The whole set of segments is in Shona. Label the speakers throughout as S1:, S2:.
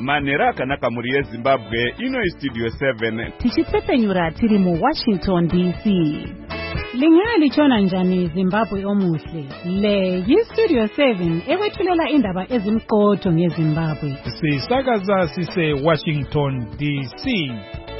S1: manhero akanaka muri yeZimbabwe. Ino iStudio 7
S2: tichitsepenyura tiri mu Washington DC. Lingalichona njani Zimbabwe omuhle? Le yiStudio 7 ekwethulela indaba ezimqotho ngeZimbabwe.
S3: Sisakaza sise Washington DC.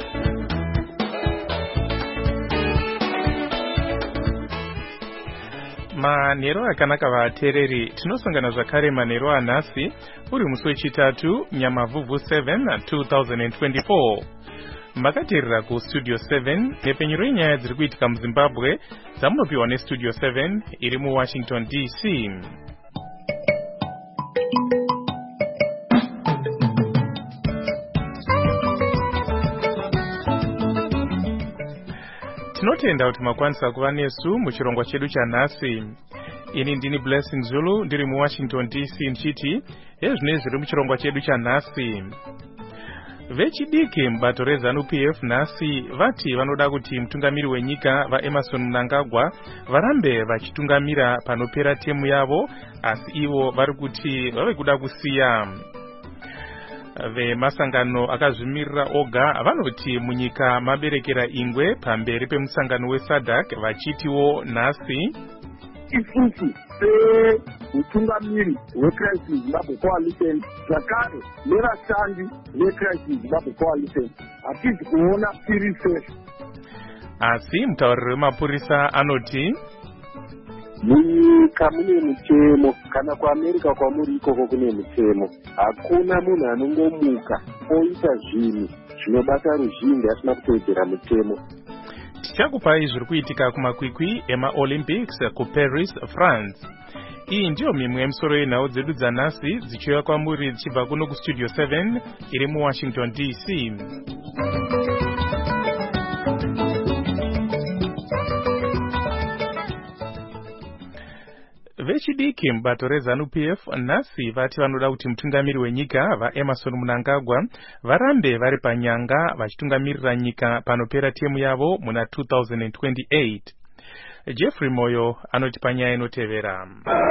S3: Manhero akanaka vateereri, tinosangana zvakare manhero anhasi uri musi wechitatu Nyamavhuvhu 7 2024. Makateerera kuStudio 7 nepenyero yenyaya dziri kuitika muZimbabwe dzamunopiwa neStudio 7 iri muWashington DC. Tinotenda kuti makwanisa kuva nesu muchirongwa chedu chanhasi. Ini ndini Blessing Zulu ndiri muWashington DC nchiti ezvinezvi zviri muchirongwa chedu chanhasi. Vechidiki mubato reZANU-PF nhasi vati vanoda kuti mutungamiri wenyika vaEmmerson Mnangagwa varambe vachitungamira panopera temu yavo, asi ivo vari kuti vave kuda kusiya. Vemasangano akazvimirira oga vanoti munyika maberekera ingwe pamberi pemusangano weSADC vachitiwo nhasi
S4: isusu utungamiri weCrisis Zimbabwe Coalition zvakare nevashandi veCrisis Zimbabwe Coalition hatisi kuona tiri safe.
S3: Asi mutauriri wemapurisa anoti
S4: munyika mune mutemo, kana kuAmerica kwamuri ikoko kune mutemo. Hakuna munhu anongomuka oita zvinhu zvinobata ruzhinji asina kuteedzera mutemo.
S3: Tichakupai zviri kuitika kumakwikwi emaOlympics kuParis, France. Iyi ndiyo mimwe yemisoro yenhau dzedu dzanhasi dzichiuya kwamuri dzichibva kuno kuStudio 7 iri muWashington DC. Vechidiki mubato reZANU-PF nhasi vati vanoda kuti mutungamiri wenyika vaEmmerson Mnangagwa varambe vari panyanga vachitungamirira nyika panopera temu yavo muna 2028. Jeffrey Moyo anoti panyaya inotevera.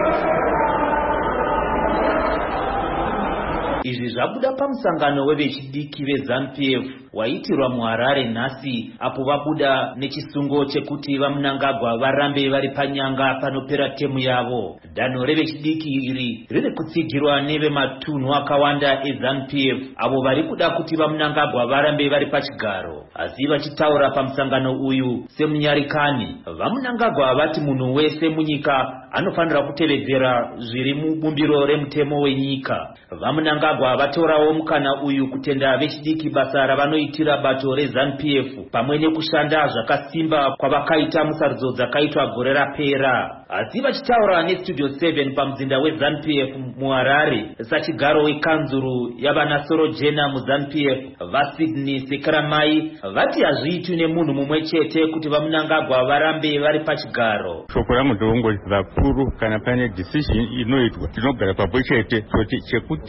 S5: Izvi zvabuda pamusangano wevechidiki veZANU-PF waitirwa muHarare nhasi, apo vabuda nechisungo chekuti vaMnangagwa varambe vari panyanga panopera temu yavo. Danho revechidiki iri riri kutsigirwa nevematunhu akawanda eZANU-PF avo vari kuda kuti vaMnangagwa varambe vari pachigaro. Asi vachitaura pamusangano uyu semunyarikani, vaMnangagwa vati munhu wese munyika anofanira kutevedzera zviri mubumbiro remutemo wenyika. vaMnangagwa vatorawo mukana uyu kutenda vechidiki basa ravanoitira bato reZANU-PF pamwe nekushanda zvakasimba kwavakaita musarudzo dzakaitwa gore rapera. Asi vachitaura neStudio 7 pamuzinda weZANU-PF muHarare sachigaro wekanzuru yavanasoro jena muZANU-PF vaSydney Sekaramai vati hazviitwi nemunhu mumwe chete kuti vaMnangagwa varambe vari pachigaro.
S6: Shoko rangu ndongo vakuru kana pane decision inoitwa tinogara papo chete kuti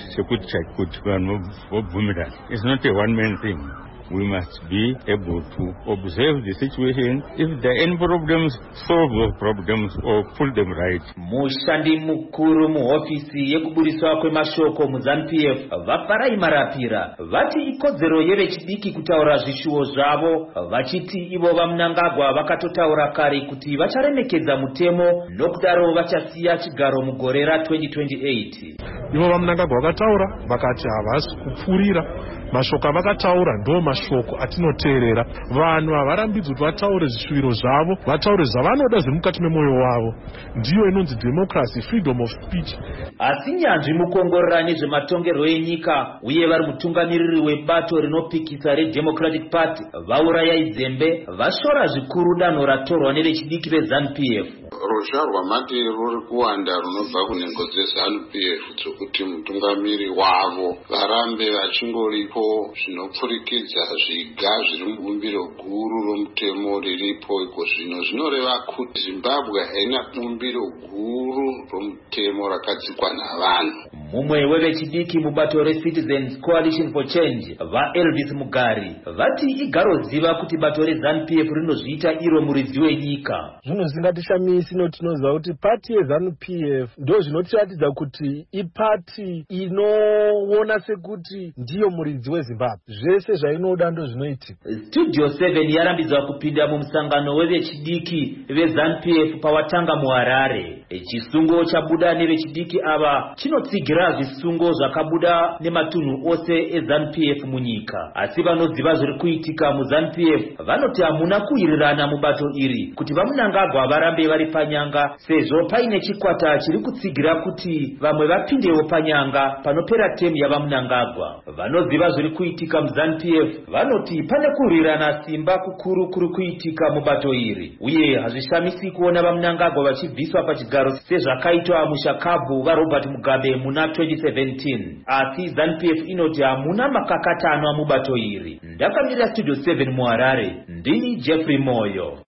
S6: chekuti vanhu vobvumirana. It's not a one man thing. We must be able to observe the situation. If there are any problems, solve those problems or pull them right.
S5: Mushandi mukuru muhofisi yekuburiswa kwemashoko muZANU-PF vaParai Marapira vati ikodzero yevechidiki kutaura zvishuwo zvavo, vachiti ivo vaMnangagwa vakatotaura kare kuti vacharemekedza mutemo nokudaro vachasiya chigaro mugore ra2028.
S7: Ivo vaMnangagwa vakataura vakati havasi kupfurira mashoko avakataura ndo mashoko atinoteerera. Vanhu havarambidzwi kuti vataure zvishuwiro zvavo, vataure zvavanoda zviri mukati memwoyo wavo. Ndiyo inonzi democracy, freedom of speech.
S5: Asi nyanzvi mukuongorora nezvematongerwo enyika uye vari mutungamiriri webato rinopikisa reDemocratic Party vaurayai Dzembe vashora zvikuru danho ratorwa nevechidiki veZANU-PF.
S8: Ruzha rwamati ruri kuwanda runobva kunhengo dzeZANU-PF dzokuti mutungamiri wavo varambe vachingoripo zvinopfurikidza zviga zviri mubumbiro guru romutemo riripo iko zvino. Zvinoreva kuti Zimbabwe haina bumbiro guru romutemo rakadzikwa navanhu.
S5: Mumwe wevechidiki mubato reCitizens Coalition for Change vaElvis Mugari vati igaroziva kuti bato reZANU-PF rinozviita iro muridzi wenyika.
S9: Zvinhu zvingatishamisi tinoziva kuti pati yeZANU-PF ndo zvinotiratidza kuti ipati inoona sekuti ndiyo muridzi weZimbabwe. Zvese zvainoda ndo zvinoitika.
S5: Studio 7 yarambidzwa kupinda mumusangano wevechidiki veZANU-PF pawatanga muHarare. Chisungo chabuda nevechidiki ava chinotsigira zvisungo zvakabuda nematunhu ose eZANU-PF munyika. Asi vanoziva zviri kuitika muZANU-PF vanoti hamuna kuwirirana mubato iri kuti vamunangagwa varambe vari panyanga, sezvo paine chikwata chiri kutsigira kuti vamwe vapindewo panyanga panopera temu yavamunangagwa. Vanoziva zviri kuitika muZANU-PF vanoti pane kuwirirana simba kukuru kuri kuitika mubato iri, uye hazvishamisi kuona vamunangagwa vachibviswa pachigaro sezvakaitwa muShakabvu vaRobert Mugabe muna 2017. Asi ZANU-PF inoti hamuna makakatanwa mubato iri. Ndakamirira Studio 7 muHarare, ndini Jeffrey Moyo.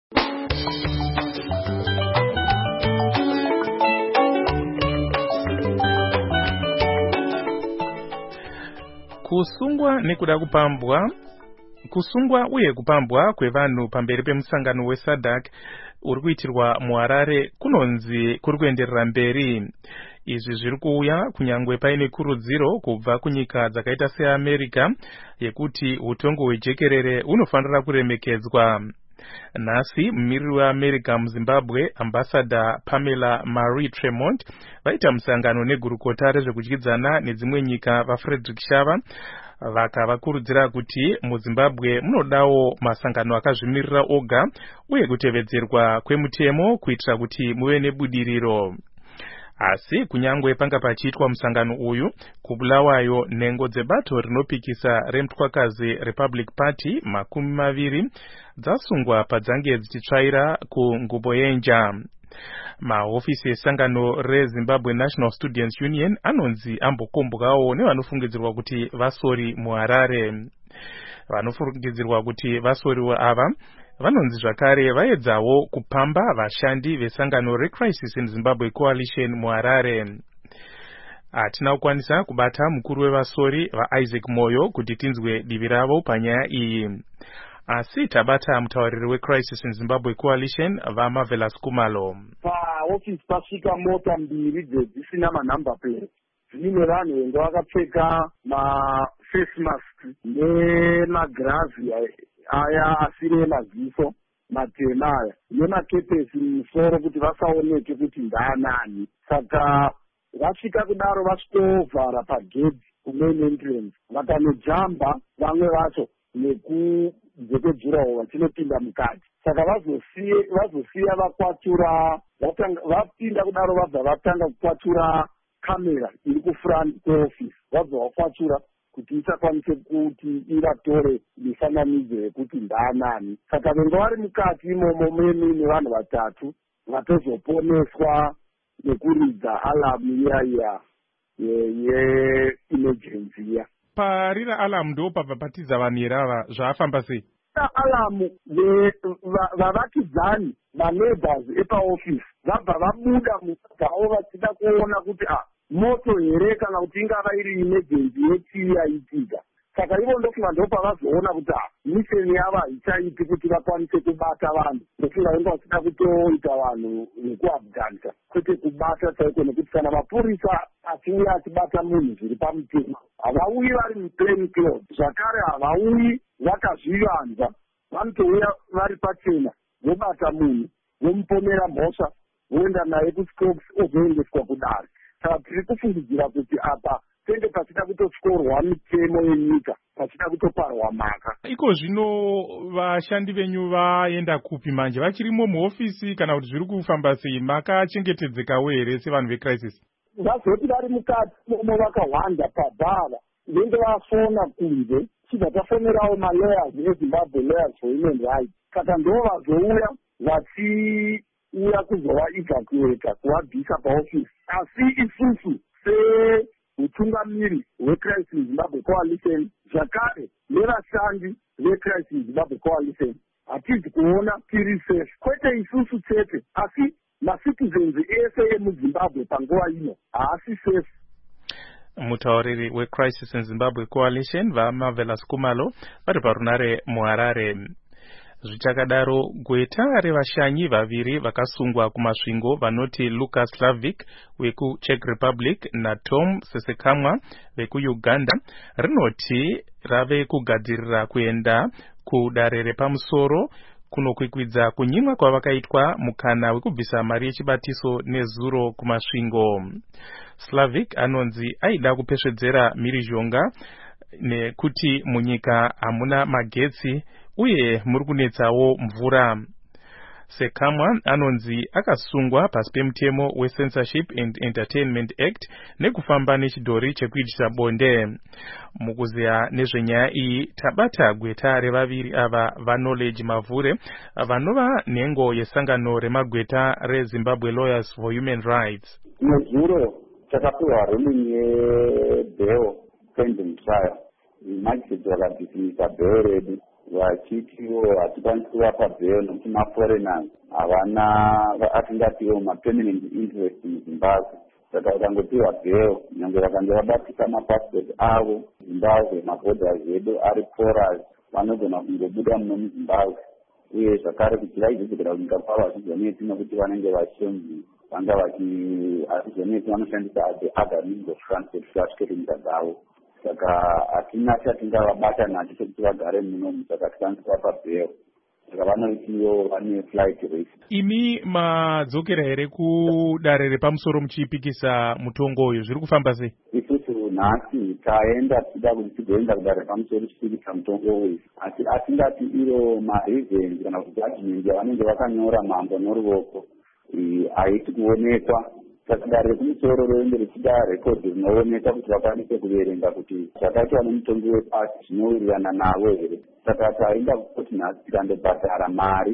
S3: Kusungwa uye kupambwa kwevanhu pamberi pemusangano weSADC uri kuitirwa muHarare kunonzi kuri kuenderera mberi. Izvi zviri kuuya kunyangwe paine kurudziro kubva kunyika dzakaita seAmerica yekuti utongo hwejekerere unofanira kuremekedzwa. Nhasi mumiriri weAmerica muZimbabwe Ambassador Pamela Marie Tremont vaita musangano negurukota rezvekudyidzana nedzimwe nyika vaFrederick Shava vakavakurudzira kuti muZimbabwe munodawo masangano akazvimirira oga uye kutevedzerwa kwemutemo kuitira kuti muve nebudiriro. Asi kunyangwe panga pachiitwa musangano uyu, kubulawayo nhengo dzebato rinopikisa remutwakazi Republic Party 20 dzasungwa padzange dzichitsvaira kungubo yenja. Mahofisi esangano reZimbabwe National Students Union anonzi ambokombwawo nevanofungidzirwa kuti vasori muHarare. Vanofungidzirwa kuti vasori ava vanonzi zvakare vaedzawo kupamba vashandi vesangano reCrisis in Zimbabwe Coalition muHarare. Hatina kukwanisa kubata mukuru wevasori vaIsaac Moyo kuti tinzwe divi ravo panyaya iyi. Asi tabata mutauriri weCrisis in Zimbabwe Coalition vaMarvelous Kumalo.
S4: Paofisi pasvika mota mbiri dzisina manumber plate. Zvine vanhu venga vakapfeka maface mask nemagirazi aya asire maziso matema aya nemakepesi mumusoro kuti vasaoneke kuti ndaanani. Saka vasvika kudaro vasvitovhara pagedhi kumain entrance vakanojamba vamwe vacho nekunzekejurawo vachinopinda mukati. Saka vazosiya vakwatura vapinda kudaro vabva vatanga kukwatura kamera iri kufront kweofisi, vabva vakwatura kuti isakwanise kuti ivatore mifananidzo yekuti ndaanani. Saka venga vari mukati imomo muine vanhu vatatu vatozoponeswa nekuridza alamu iya ye-emergency ya.
S3: Parira alamu ndo pabva patiza vanhu irava zvaafamba sei?
S4: Alamu vavakidzani maneighbors epaofisi vabva vabuda mugao vachida kuona kuti moto here kana kuti ingava iri emergency yechii yaitika. Saka ivo ndofunga ndo pavazoona kuti misheni yavo haichaiti kuti vakwanise kubata vanhu. Ndofunga venga vachida kutoita vanhu vekuafghanisa kwete kubata chaiko, nekuti kana mapurisa achiuya achibata munhu zviri pamutemo havauyi vari muplain clothes, zvakare havauyi vakazvivanza. Vanotouya vari pachena vobata munhu vomuponera mhosva voenda naye kuscopes ozoendeswa kudare. Saka tiri kufungidzira kuti apa tenge pachida kutotyorwa mitemo yenyika, pachida kutoparwa mhaka.
S3: Iko zvino vashandi venyu vaenda kupi manje? Vachirimo muofisi kana kuti zviri kufamba sei? Makachengetedzekawo here sevanhu veCrisis?
S4: Vazoti vari mukati momo vakahwanda pabhara venge vasona kunze chibva tafonerawo malayers eZimbabwe Lawyers for Human Rights. Saka ndo vazouya vachiuya kuzovaevacuata kuvabvisa paofisi. Asi isusu semutungamiri weCrisis in Zimbabwe Coalition zvakare nevashandi veCrisis in Zimbabwe Coalition hatizi kuona tiri safe, kwete isusu chete asi macitizens ese emuZimbabwe panguva ino haasi safe.
S3: Mutauriri weCrisis in Zimbabwe Coalition vaMarvelous Kumalo vari parunare muHarare. Zvichakadaro, gweta revashanyi vaviri vakasungwa kumasvingo vanoti Lucas Slavic wekuCzech Republic naTom Sesekamwa vekuUganda rinoti rave kugadzirira kuenda kudare repamusoro kunokwikwidza kunyimwa kwavakaitwa mukana wekubvisa mari yechibatiso nezuro kumasvingo. Slavic anonzi aida kupesvedzera mhirizhonga nekuti munyika hamuna magetsi uye muri kunetsawo mvura. Sekamwa anonzi akasungwa pasi pemutemo weCensorship and Entertainment Act nekufamba nechidhori chekuitisa bonde. Mukuziya nezvenyaya iyi tabata gweta revaviri ava vaKnowledge Mavhure vanova nhengo yesangano remagweta reZimbabwe Lawyers for Human Rights.
S4: Nezuro takapiwa ruling yebail pending trial. Magistrate vakadhisimisa bail redu vachitiwo hatikwanisi kuvapa bail nokuti maforeigners havana atingatiwo mapermanent interest muZimbabwe. Saka vakangopiwa bail nyange vakange vabatisa mapassport avo Zimbabwe, maborders edu ari porous, vanogona kungobuda muno muZimbabwe. Uye zvakare kuti vaizodzokera kunyika kwavo vachizoneti nokuti vanenge vachonzi vanga vachizoneti vanoshandisa other means of transport kuti vasvike kunyika dzavo. Saka hatina chatingavabata nacho chekuti vagare muno, saka tikwanisa kuvapa bail. Saka vanoitiwo vane flight risk.
S3: Imi madzokera here kudare repamusoro muchipikisa mutongo uyu, zviri kufamba sei?
S4: Isusu nhasi taenda tichida kuti tigoenda kudare repamusoro tichipikisa mutongo uyu, asi atingati iro mareasons kana kuti judgment yavanenge vakanyora mambo noruoko haiti kuonekwa. Saka dare rekumusoro roende richida rekodhi rinooneka kuti vakwanise kuverenga kuti zvakaitwa nemutongo wepasi zvinowirirana navo here. Saka taenda kuti nhasi tikandobhadhara mari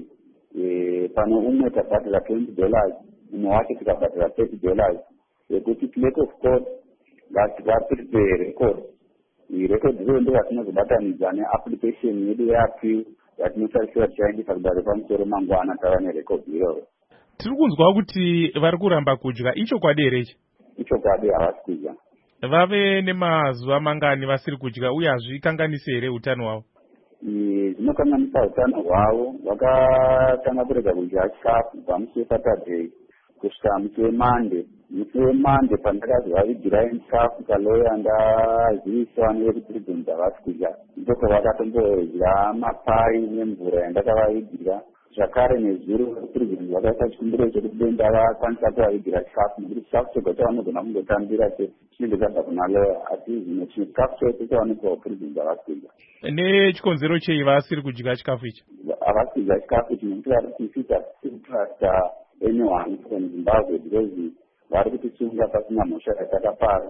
S4: pano umwe tabhadhara $20, umwe wacho tikabhadhara $30 yekuti clerk of court vaprepare record. Record iroyo ndo vatinozobatanidza neapplication yedu yeappeal yatinotarisira tichaendesa kudare repamusoro mangwana tava nerecord iroyo.
S3: Tiri kunzwa kuti vari kuramba kudya, ichokwadi here ichi?
S4: Ichokwadi, havasi kudya.
S3: Vave nemazuva mangani vasiri kudya uye hazvikanganisi here utano hwavo?
S4: Zvinokanganisa utano hwavo. Vakatanga kurega kudya chikafu kubva musi weSaturday kusvika musi weMonday. Musi weMonday pandakazovavigirai chikafu kaloya ndaziviswa nevekuprison havasi kudya. Ndoko vakatombodya mapai nemvura yandakavavigira. Zvakare nezuro prison vakaisa chikumbiro chekuti denda vakwanisa kuvavigira chikafu nokuti chikafu chega chavanogona kungotambira chinenge chabva kuna loya, asi zvino chikafu chose chavanogona prison havasi kudya.
S3: Nechikonzero chei vasiri kudya chikafu ichi?
S4: Havasi kudya chikafu ichi nokuti vari kutifita trust anyone from Zimbabwe because vari kutisunga pasina mhosva yatakapara.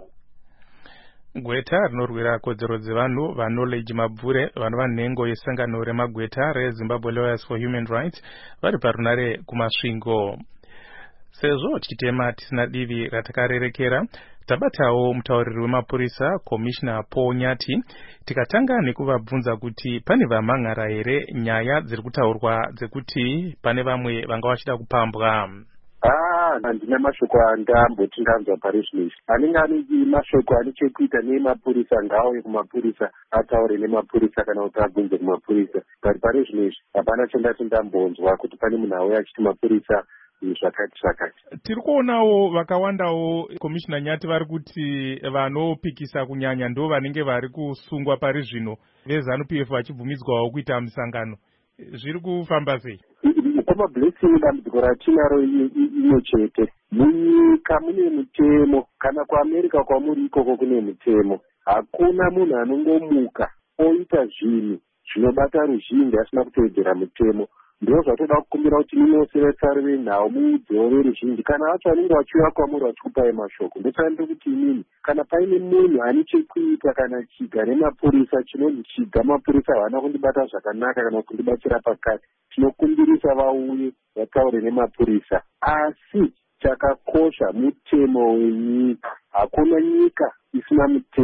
S3: Gweta rinorwira kodzero dzevanhu vaKnowledge Mavhure vanova nhengo yesangano remagweta reZimbabwe Lawyers for Human Rights vari parunare kumasvingo. Sezvo tichitema tisina divi ratakarerekera, tabatawo mutauriri wemapurisa Commissioner Paul Nyati tikatanga nekuvabvunza kuti pane vamhan'ara here nyaya dziri kutaurwa dzekuti pane vamwe vanga vachida kupambwa.
S10: Handina mashoko andamboti ndanzwa parezvinezvi. Anenge ane mashoko ane chekuita nemapurisa ngauye kumapurisa ataure nemapurisa kana kuti abvunze kumapurisa. But parezvinezvi hapana chandati ndambonzwa kuti pane munhu auya achiti mapurisa zvakati.
S3: Tiri kuonawo vakawandawo Commissioner Nyati vari kuti vanopikisa kunyanya ndo vanenge vari kusungwa pari zvino veZANU-PF vachibvumidzwawo kuita misangano. Zviri kufamba sei?
S10: Pamablessing dambudziko ratinaro imwe chete. Munyika mune mutemo, kana kuAmerika kwamuri ikoko kune mutemo. Hakuna munhu anongomuka oita zvinhu zvinobata ruzhinji asina kuteedzera mutemo. Ndizvo zvatoda kukumbira kuti munosevetsari venhau muudzewo veruzhinji kana vacho vanenge vachiuya kwamuri vachikupai mashoko. Ndotsanda kuti inini kana paine munhu ane chekuita kana chiga nemapurisa chinonzi chiga mapurisa havana kundibata zvakanaka kana kundibatsira pakati, tinokumbirisa vauye vataure nemapurisa. Asi chakakosha mutemo wenyika. Hakuna nyika isina mutemo.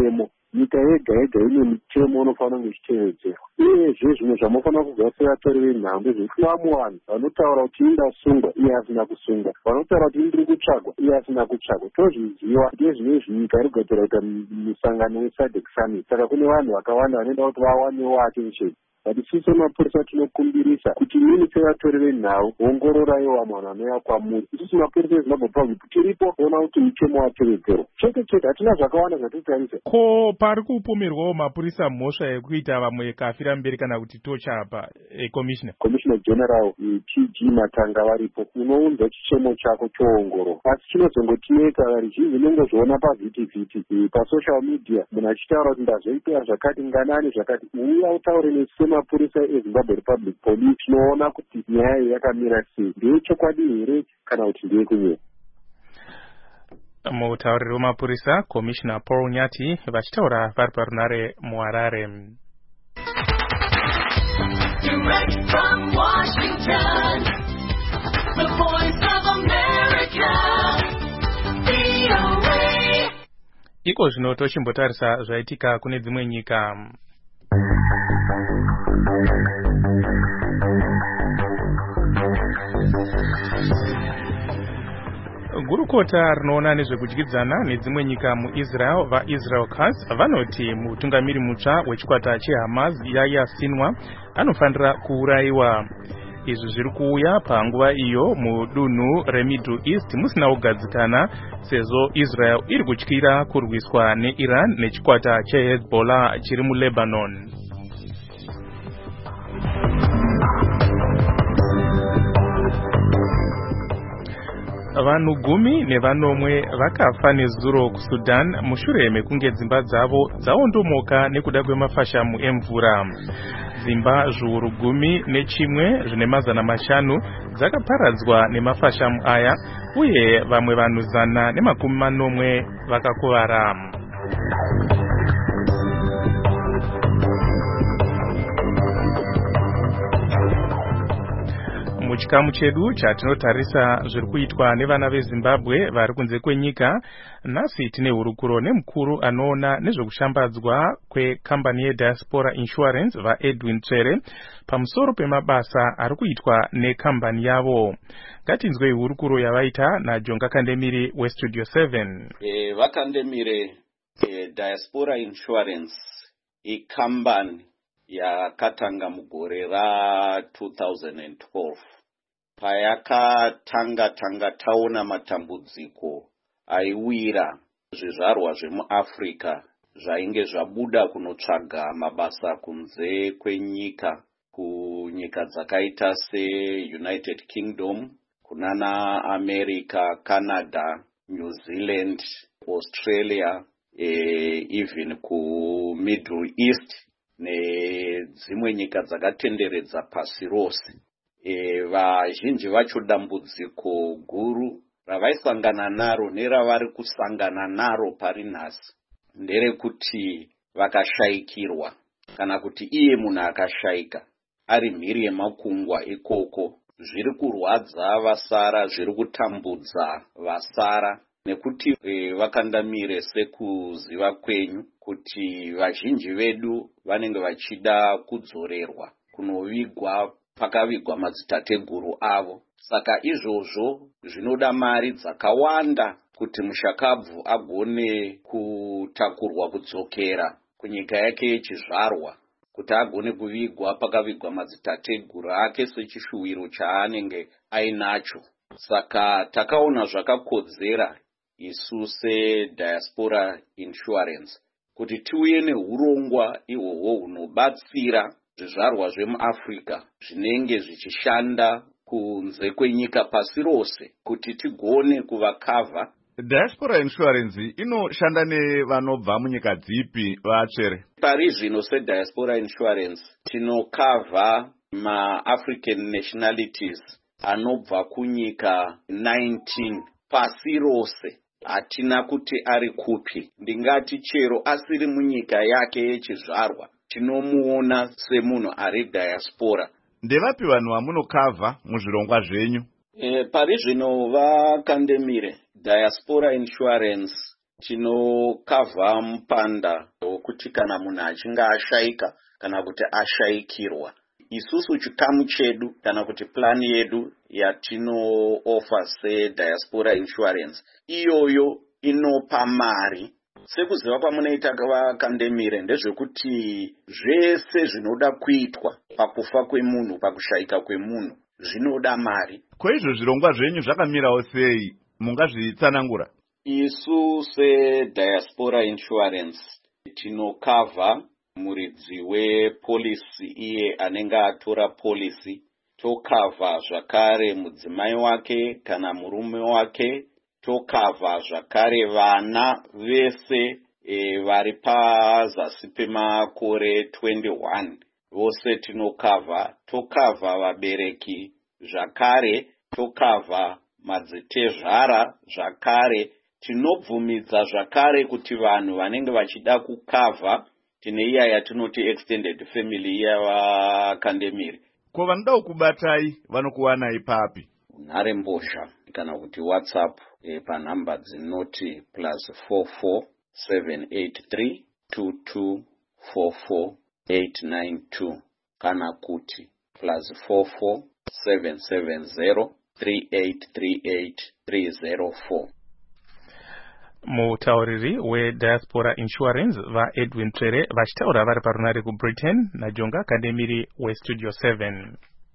S10: nyika yega yega ine mitemo unofanira kunge ichitevedzerwa. Uyezve zvimwe zvamunofanira kuziva sevatori venhambwe zvekuti vamuvanhu vanotaura kuti indasungwa iye asina kusungwa, vanotaura kuti indiri kutsvagwa iye asina kutsvagwa. Tozviziva ndezvinezvi nyika iri kugadzira kuita musangano weSADC Summit. Saka kune vanhu vakawanda vanoenda kuti vawanewo attention. But isusu mapurisa tinokumbirisa kuti mimi sevatori venhau ongororai vamwe vanhu vanouya kwamuri. Isusu mapurisa eZimbabwe Republic tiripo kuona kuti mitemo watevedzerwa. Chete hatina zvakawanda zvatotarisa.
S3: Ko pari kupomerwawo mapurisa mhosva yekuita vamwe kafira mberi kana kuti tochapa commissioner
S10: general TG Matanga varipo. Unounza chichemo chako choongoro. Asi chinozongotineka varizhinji nongozviona pavhitivhiti pasocial media munhu achitaura kuti ndazoita zvakati nganani zvakati. Uya utaure nesu mapurisa eZimbabwe Republic Police tinoona kuti nyaya yakamira sei. Ndeyechokwadi here kana kuti ndeyekunyeva?
S3: Mutauriri wemapurisa Commissioner Paul Nyati vachitaura vari parunare muHarare.
S11: Direct from Washington, the voice of America, VOA.
S3: Iko zvino tochimbotarisa zvaitika kune dzimwe nyika. Gurukota rinoona nezvekudyidzana nedzimwe nyika muIsrael vaIsrael Cars vanoti mutungamiri mutsva wechikwata cheHamas Yahya Sinwar anofanira kuurayiwa. Izvi zviri kuuya panguva iyo mudunhu reMiddle East musina kugadzikana sezvo Israel iri kutyira kurwiswa neIran nechikwata cheHezbollah chiri muLebanon. Vanhu 10 nevanomwe vakafa nezuro kuSudan mushure mekunge dzimba dzavo dzaondomoka nekuda kwemafashamu emvura. Dzimba zviuru 11 zvine mazana 5 dzakaparadzwa nemafashamu aya uye vamwe vanhu 140 vakakuvara. Muchikamu chedu chatinotarisa zviri kuitwa nevana veZimbabwe vari kunze kwenyika, nhasi tine hurukuro nemukuru anoona nezvekushambadzwa kwekambani yeDiaspora Insurance vaEdwin Tsvere pamusoro pemabasa ari kuitwa nekambani yavo. Ngatinzwei hurukuro yavaita naJonga Kandemiri weStudio 7.
S12: Vakandemire Diaspora Insurance ikambani yakatanga mugore ra2012 payakatanga taona matambudziko aiwira zvizvarwa zvemuAfrica zvainge zvabuda kunotsvaga mabasa kunze kwenyika, kunyika dzakaita seUnited Kingdom, kunana America, Canada, New Zealand, Australia, even kuMiddle East nedzimwe nyika dzakatenderedza pasi rose. Vazhinji vacho dambudziko guru ravaisangana naro neravari kusangana naro pari nhasi nderekuti vakashayikirwa, kana kuti iye munhu akashayika ari mhiri yemakungwa ikoko. Zviri kurwadza vasara, zviri kutambudza vasara, nekuti vakandamire sekuziva kwenyu kuti vazhinji vedu vanenge vachida kudzorerwa kunovigwa pakavigwa madzitateguru avo. Saka izvozvo zvinoda mari dzakawanda kuti mushakabvu agone kutakurwa kudzokera kunyika yake yechizvarwa, kuti agone kuvigwa pakavigwa madzitateguru ake sechishuwiro chaanenge ainacho. Saka takaona zvakakodzera isu seDiaspora Insurance kuti tiuye neurongwa ihwohwo hunobatsira zvizvarwa zvemuAfrica zvinenge zvichishanda kunze kwenyika pasi rose kuti tigone kuvakavha.
S1: Diaspora Insurance inoshanda nevanobva munyika dzipi vatsvere?
S12: Pari zvino seDiaspora Insurance tinokavha maAfrican nationalities anobva kunyika 19 pasi rose. Hatina kuti ari kupi, ndingati chero asiri munyika yake yechizvarwa tinomuona semunhu ari diaspora.
S1: Ndevapi vanhu vamunokavha muzvirongwa zvenyu?
S12: Pari zvino Vakandemire Diaspora Insurance tinokavha mupanda wokuti kana munhu achinge ashayika kana kuti ashayikirwa, isusu chikamu chedu kana kuti plani yedu yatinooffer sediaspora insurance iyoyo inopa mari. Sekuziva kwamunoita vakandemire ndezvekuti zvese zvinoda kuitwa pakufa kwemunhu, pakushayika kwemunhu zvinoda mari.
S1: Koizvo zvirongwa zvenyu zvakamirawo sei? Mungazvitsanangura?
S12: Isu sediaspora insurance tinokavha muridzi wepolisi iye anenge atora polisi, tokavha zvakare mudzimai wake kana murume wake, tokavha zvakare vana vese vari pazasi pemakore 21 vose tinokavha, tokavha vabereki zvakare, tokavha madzitezvara zvakare, tinobvumidza zvakare kuti vanhu vanenge vachida kukavha tine iya yatinoti extended family yavakandemiri.
S1: Ko vanoda kubatai vanokuwanai papi?
S12: Nhare mbozha kana kuti WhatsApp panhamba dzinoti +44 783 2244 892 kana kuti +44 770 3838 304.
S3: Mutauriri wediaspora insurance vaEdwin Trere vachitaura vari parunare kuBritain naJonga Kandemiri weStudio 7.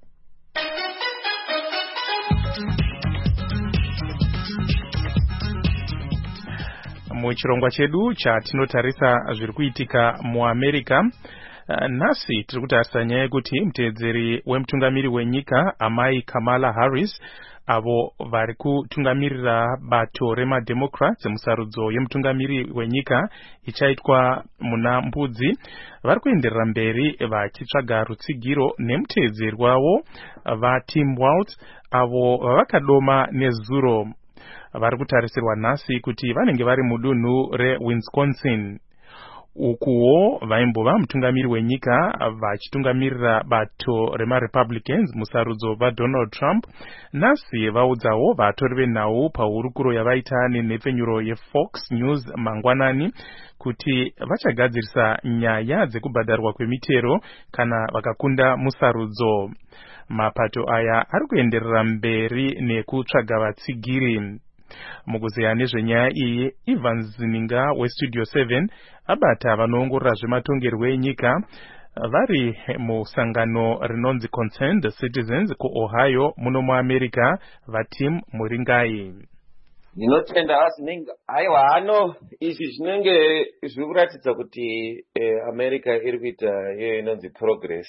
S3: Muchirongwa chedu chatinotarisa zviri kuitika muAmerica, nhasi tiri kutarisa nyaya yekuti muteedzeri wemutungamiri wenyika amai Kamala Harris avo vari kutungamirira bato remademocrats musarudzo yemutungamiri wenyika ichaitwa muna Mbudzi, vari kuenderera mberi vachitsvaga rutsigiro nemuteedzeri wavo vaTim Walz avo vavakadoma nezuro. Vari kutarisirwa nhasi kuti vanenge vari mudunhu reWisconsin. Ukuwo vaimbova mutungamiri wenyika vachitungamirira bato remaRepublicans musarudzo vaDonald Trump. Nhasi vaudzawo vatori venhau pahurukuro yavaita nenhepfenyuro yeFox News mangwanani kuti vachagadzirisa nyaya dzekubhadharwa kwemitero kana vakakunda musarudzo. Mapato aya ari kuenderera mberi nekutsvaga vatsigiri. Mukuzeya nezvenyaya iyi, Ivan Zininga weStudio 7 abata vanoongorora zvematongerwo enyika vari musangano rinonzi Concerned Citizens kuOhio muno muAmerica. vaTim Muringai.
S13: Ndinotenda Zininga. Aiwa izvi zvinenge zviri kuratidza kuti America iri kuita iyo inonzi progress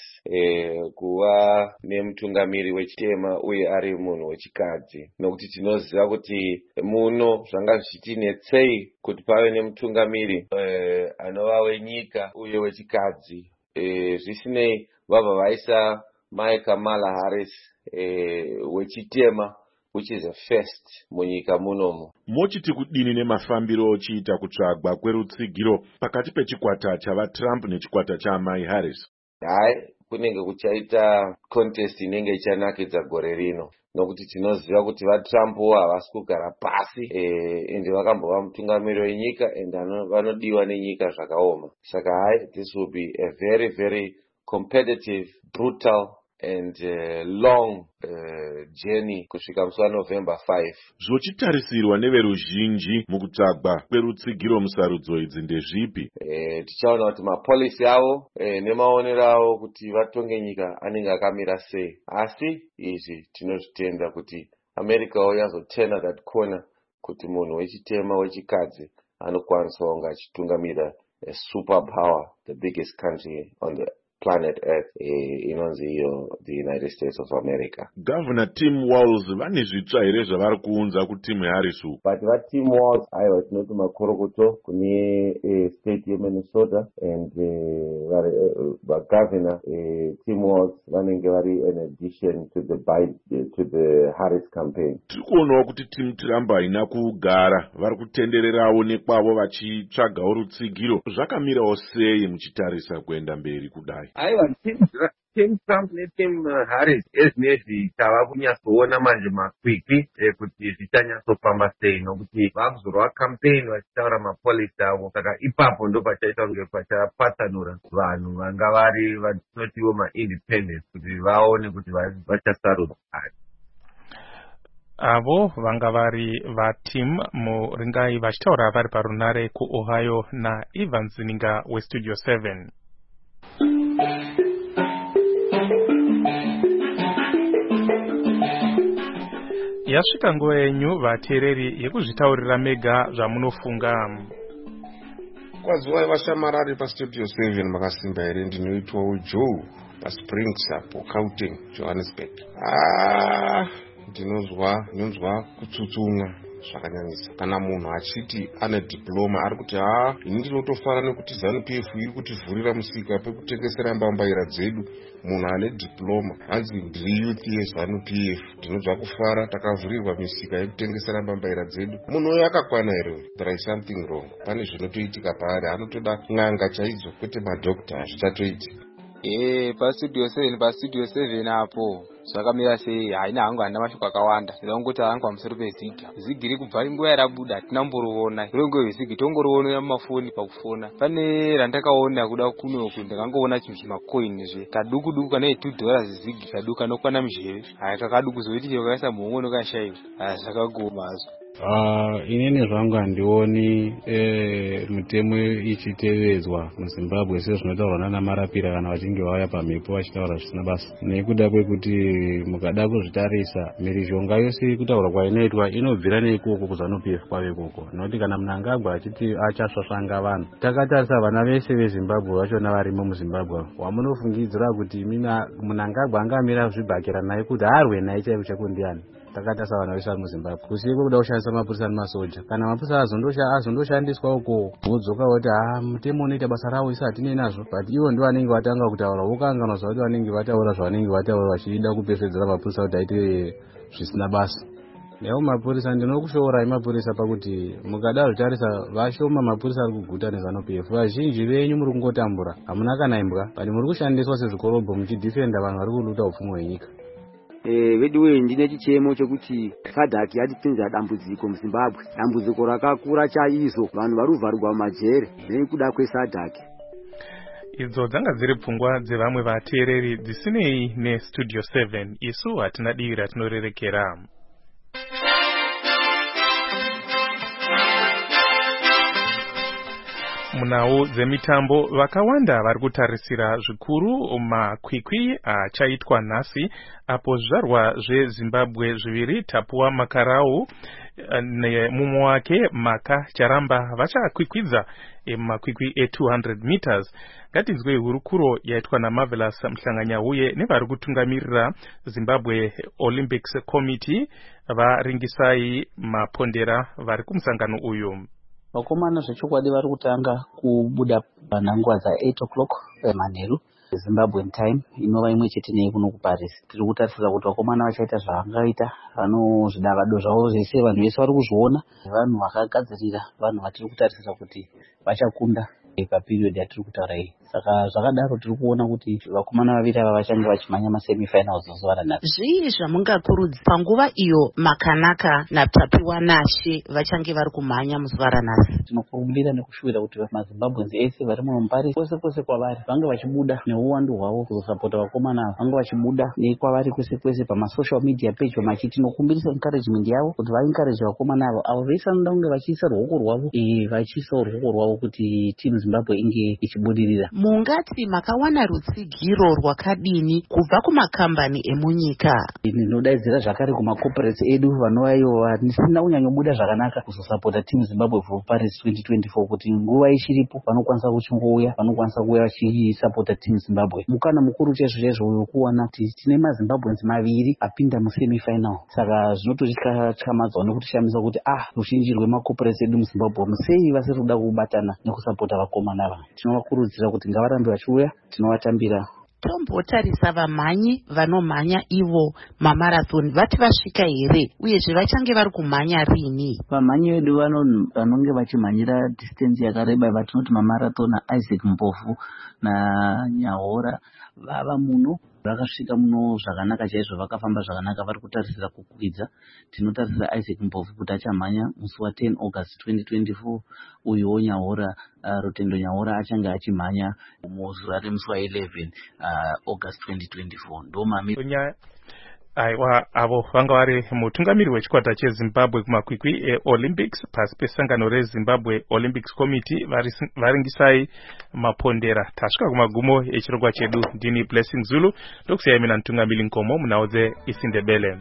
S13: kuva nemutungamiri wechitema uye ari munhu wechikadzi, nokuti tinoziva kuti muno zvanga zvichitinetsei kuti pave nemutungamiri anova wenyika uye wechikadzi. Zvisinei vabva vaisa mai Kamala Harris wechitema, which is a first munyika munomu.
S7: Mochiti kudini nemafambiro ochiita kutsvagwa kwerutsigiro pakati pechikwata chavaTrump nechikwata chaamai Harris?
S13: Kunenge kuchaita contest inenge ichanakidza gore rino, nokuti tinoziva kuti vaTrump havasi kugara pasi ende vakambova mutungamiri wenyika ende vanodiwa nenyika zvakaoma. Saka this will be a very very competitive, brutal and long journey kusvika musi waNovember 5.
S7: Zvochitarisirwa neveruzhinji mukutsvagwa kwerutsigiro musarudzo idzi ndezvipi?
S13: Tichaona kuti mapolisi avo nemaonero avo kuti vatonge nyika anenge akamira sei. Asi izvi tinozvitenda kuti America yazotena that corner kuti munhu wechitema wechikadzi anokwanisa kunge achitungamira a superpower, the biggest country on the planet Earth, inonzi iyo the United States of America.
S7: Governor Tim Walz vane zvitsva here zvavari kuunza kuTim Harris?
S13: But vaTim Walz aiwa tinoti makorokoto kune state yeMinnesota and vagovernor Tim Walz vanenge vari in addition to the Harris campaign.
S7: Tiri kuonawo kuti Tim Trump haina kugara, vari kutendererawo nekwavo vachitsvagawo rutsigiro. Zvakamirawo sei muchitarisa kuenda mberi kudai?
S13: Aiwa, team Trump neteam Harris ezvinezvi tava kunyatsoona manje makwikwi kuti zvichanyatsoofamba sei, nokuti vakuzorwa campaign vachitaura mapolisi avo, saka ipapo ndo pachaita kunge pachapatsanura vanhu vanga vari vatinotiwo maindependence kuti vaone kuti vachasarudza ari.
S3: Avo vanga vari vateam muringai vachitaura vari parunare kuOhio naIvan Zininga weStudio 7. Yasvika nguva yenyu vateereri yekuzvitaurira mega zvamunofunga.
S14: Kwaziwai vashamarari paStudio 7 makasimba here, ndinoitwawo Joe paSprings apo Gauteng, Johannesburg. Ndinonzwa kutsutsumwa zvakanyanyisa kana munhu achiti ane diploma ari kuti ini ndinotofara nekuti ZANU-PF iri kutivhurira musika pekutengesera mbambaira dzedu. Munhu ane diploma hanzi ndiri youth yeZANU-PF, ndinonzwa kufara, takavhurirwa misika yekutengesera mbambaira dzedu. Munhu uyo akakwana here? There is something wrong. Pane zvinotoitika paari, anotoda n'anga chaidzo kwete madhokta, hazvichatoitika.
S15: paStudio 7 apo zvakamira sei? Haina hangu handina mashoko akawanda, ndinongoti hangu pamusoro pezigi. Zigi riri kubva nguva yarabuda hatina kumboriona. Rongo rwezigi tongoriona mumafoni pakufona. Pane randakaona kuda kunoku ndakangoona chinhu chimakoini kaduku duku kana $2 zigi kaduku kanokwana muzheve. Kakaduku zoiti chakaisa muhongo nokashaiwa. Zvakagoma hazvo.
S16: Inini zvangu handioni mutemo ichitevedzwa muZimbabwe sezvinotaurwa nana Marapira kana vachinge vauya pamhepo vachitaura zvisina basa, nekuda kwekuti mukada kuzvitarisa mhirizhonga yose iri kutaurwa kwainoitwa inobvira neikoko kuZANU-PF kwave ikoko. Nokuti kana Mnangagwa achiti achasvasvanga vanhu, takatarisa vana vese veZimbabwe vachona varimo muZimbabwe, wamunofungidzira kuti Mnangagwa angamira zvibhakera naye kuti arwe naye chaiko chako ndiani? Takatarisa vana vese vari muZimbabwe, kusiye kwekuda kushandisa mapurisa nemasoja. Kana mapurisa azondoshandiswa uko vodzoka voti mutemo unoita basa rawo isu hatinei nazvo, but ivo ndivo vanenge vatanga kutaura, vokanganwa zvavati vanenge vataura zvavanenge vataura vachida kupefedzera mapurisa kuti aite zvisina basa. Nevo mapurisa ndinokushoora mapurisa pakuti mukada zvitarisa vashoma mapurisa ari kuguta neZANU-PF. Vazhinji venyu muri kungotambura, hamuna kana imbwa, bali muri kushandiswa sezvikorobho muchidhifenda vanhu vari kuluta upfumi hwenyika.
S17: Veduwe ndine chichemo chekuti SADC yatipinza dambudziko muZimbabwe, dambudziko rakakura chaizvo, vanhu vari kuvharugwa mumajere nekuda kweSADC.
S3: Idzo dzanga dziri pfungwa dzevamwe vateereri dzisinei neStudio 7. Isu hatina divi ratinorerekera. Munhau dzemitambo vakawanda vari kutarisira zvikuru makwikwi achaitwa nhasi apo zvizvarwa zveZimbabwe zviviri Tapua Makarau nemumwe wake Maka Charamba vachakwikwidza makwikwi e200 meters. Ngatinzwe hurukuro yaitwa naMarvelous Mhlanganyahuye nevari kutungamirira Zimbabwe Olympics Committee varingisai mapondera vari kumusangano uyu.
S18: Vakomana zvechokwadi vari kutanga kubuda panhangwa dza8 o'clock manheru Zimbabwean time, inova imwe chete neyi kuno kuParis. Tiri kutarisira kuti vakomana vachaita zvavangaita, zvidavado zvavo zvese vanhu vese vari kuzviona, vanhu vakagadzirira, vanhu vatiri kutarisira kuti vachakunda paperiod yatiri kutaura iyi. Saka zvakadaro tiri kuona kuti vakomana vaviri ava vachange vachimhanya masemifinals zuva ranhasi.
S19: Zvii zvamungakurudzira panguva iyo Makanaka naTapua Nashe vachange vari kumhanya muzuva ranhasi?
S18: Tinokurumbira nekushuvira kuti maZimbabweans ese vari muno muParis kwese kwavari vange vachibuda neuwandu hwavo kuzosapota vakomana ava, vange vachibuda nekwavari kwese pamasocial media page vachiti nokumbirisa encouragement yavo kuti vaencourage vakomana avo vese vanoda kunge vachiisa ruoko rwavo kuti timu Zimbabwe inge ichibudirira.
S19: Mungati makawana rutsigiro rwakadini kubva kumakambani emunyika?
S18: Ndinodaidzira zvakare kumacorporates edu vanovaiwo vanisina kunyanyobuda zvakanaka kuzosapota timu Zimbabwe for Paris 2024 kuti nguva ichiripo vanokwanisa kuchingouya, vanokwanisa kuuya vachisapota timu Zimbabwe. Mukana mukuru chaizvo uyu kuona kuti tine maZimbabweans maviri apinda musemifinal. Saka zvinototyamadza nekutishamisa kuti ruzhinji rwemacorporates edu muZimbabwe musei vasiri kuda kubatana nekusapota vakomana ava. Tinovakurudzira kuti ngavarambe vachiuya, tinovatambira
S19: tombotarisa vamhanyi vanomhanya ivo mamarathon vati vasvika here uyezve vachange vari kumhanya rini?
S18: Vamhanyi vedu vanonge vachimhanyira distance yakareba vatinoti mamarathon Isaac Mpofu naNyahora vava muno vakasvika muno zvakanaka chaizvo, vakafamba zvakanaka, vari kutarisira kukwidza. Tinotarisira Isaac Mpofu kuti achamhanya musi wa10 August 2024, uyuwo Nyahora Rutendo Nyahora achange achimhanya muzuva remusi wa11 August 2024. ndo mamiro
S3: aiwa avo vanga vari mutungamiri wechikwata chezimbabwe kumakwikwi eolympics pasi pesangano rezimbabwe olympics committee varingisai mapondera. Tasvika kumagumo echirongwa chedu. Ndini Blessing Zulu ndokusiyai mina mutungamiri Nkomo munhau dzeIsiNdebele.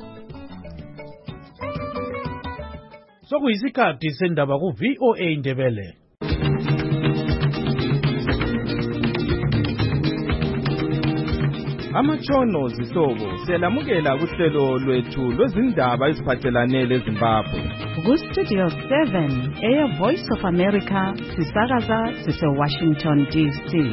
S20: Sokuyisikhathi sendaba ku-VOA Ndebele.
S21: Amatshono zihlobo siyalamukela kuhlelo lwethu lwezindaba eziphathelane leZimbabwe.
S2: Ku-Studio 7 Air Voice of America sisakaza sise-Washington DC.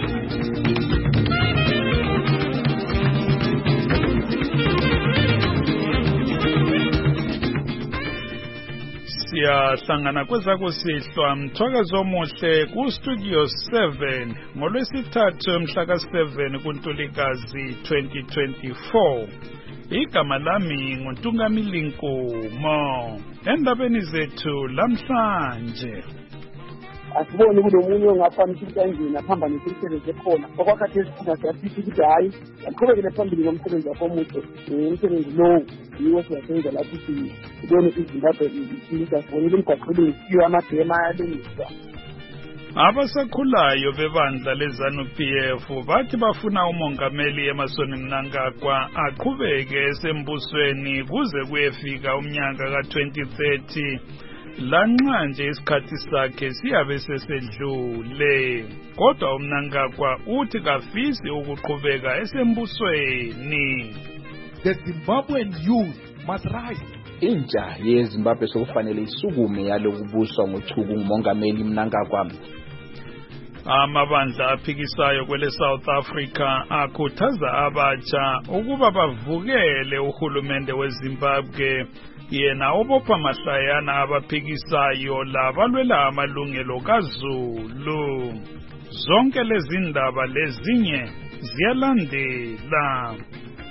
S1: Siyahlangana kwezakusihlwa mthwakazi omuhle ku-Studio 7 ngolwesithathu mhlaka 7 kuNtulikazi 2024. Igama lami nguNtungamili Nkomo. Endabeni zethu lamhlanje
S4: asiboni kunomunye ongafana ukuthi kanjena aphamba nemisebenzi ekhona okwakhathesi siyasithi ukuthi hayi aqhubekele phambili ngomsebenzi wakho omuhle. Umsebenzi lowo yiwo siyasenza lapho sibone iZimbabwe ishintsha, sibonile imigwaqo isiyo, amadema ayalungiswa.
S1: Abasakhulayo bebandla leZANU-PF bathi bafuna umongameli Emmerson Mnangagwa aqhubeke esembusweni kuze kuyefika umnyaka ka-2030. Lanxa nje isikhathi sakhe siyabe sesedlule, kodwa uMnangagwa uthi kafisi ukuqhubeka esembusweni.
S22: The Zimbabwean youth must rise.
S23: Intsha yeZimbabwe sokufanele isukume yalokubuswa ngochuku ngumongameli Mnangagwa.
S1: Amabandla aphikisayo kwele South Africa akhuthaza abatsha ukuba bavukele uhulumende weZimbabwe, yena obopha mahlayana abaphikisayo labalwela amalungelo kaZulu. Zonke lezi ndaba lezinye ziyalandela.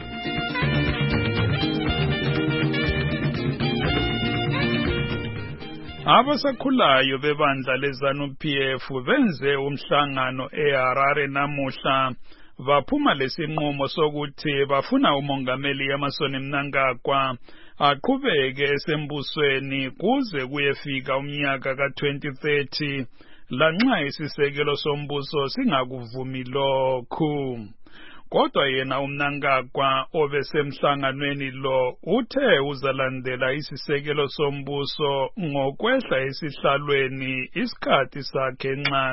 S1: Abasakhulayo bebandla leZANU-PF benze umhlangano eHarare namuhla, baphuma lesinqumo sokuthi bafuna umongameli Emmerson Mnangagwa aqhubeke esembusweni kuze kuyefika umnyaka ka-2030, lanxa isisekelo sombuso singakuvumi lokhu. Kodwa yena uMnangagwa obesemhlanganweni lo uthe uzalandela isisekelo sombuso ngokwehla esihlalweni isikhathi sakhe nxa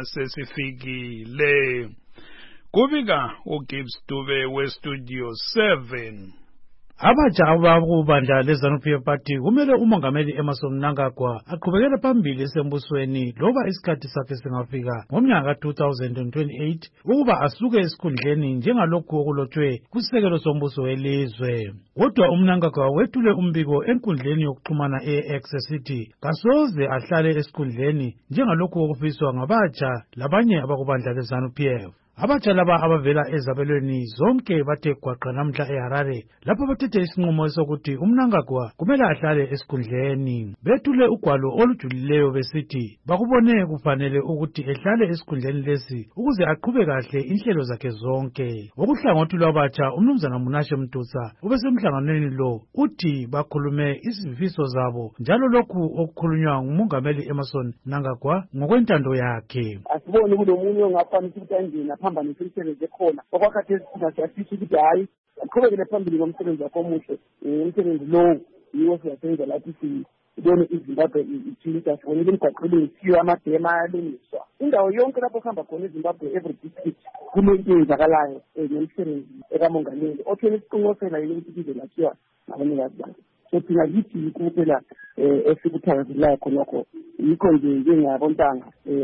S1: sesifikile. Kubika uGibbs Dube weStudio 7.
S20: Abatsha abakubandla leZANU-PF bathi kumele umongameli Emmerson Mnangagwa aqhubekele phambili esembusweni loba isikhathi sakhe singafika ngomnyaka ka-2028 ukuba asuke esikhundleni njengalokhu okulotshwe kusisekelo sombuso welizwe. Kodwa uMnangagwa wethule umbiko enkundleni yokuxhumana e-X esithi kasoze ahlale esikhundleni njengalokhu okufiswa ngabatsha labanye abakubandla leZANU-PF. Abatsha laba abavela ezabelweni zonke bathe gwaqa namhla eHarare lapho bathethe isinqumo sokuthi uMnangagwa kumele ahlale esikhundleni. Bethule ugwalo olujulileyo besithi bakubone kufanele ukuthi ehlale esikhundleni lesi ukuze aqhube kahle inhlelo zakhe zonke. Ngokuhlangothi lwabatsha uMnumzana Munashe Mtusa ubesemhlanganweni lo uthi bakhulume izifiso zabo njalo lokhu okukhulunywa ngumongameli Emmerson Mnangagwa ngokwentando yakhe.
S4: Asiboni kunomunye ongafana ukuthi kanjena hamba nemisebenzi ekhona okwakhathesi siyasithi ukuthi hayi aqhubekele phambili ngomsebenzi wakho omuhle. Umsebenzi lowo yiwo siyasenza lapho sibone iZimbabwe ishintsha, sibonile imigwaqo isiyo, amadema ayalungiswa. Indawo yonke lapho kuhamba khona iZimbabwe, every district kunento eyenzakalayo ngemisebenzi ekamongameli othwele isiqinisela ukuthi izolakhiwa ngabanikazi bakhe. so thina lithi kuphela esikuthakazelelayo khonokho yikho nje njengabontanga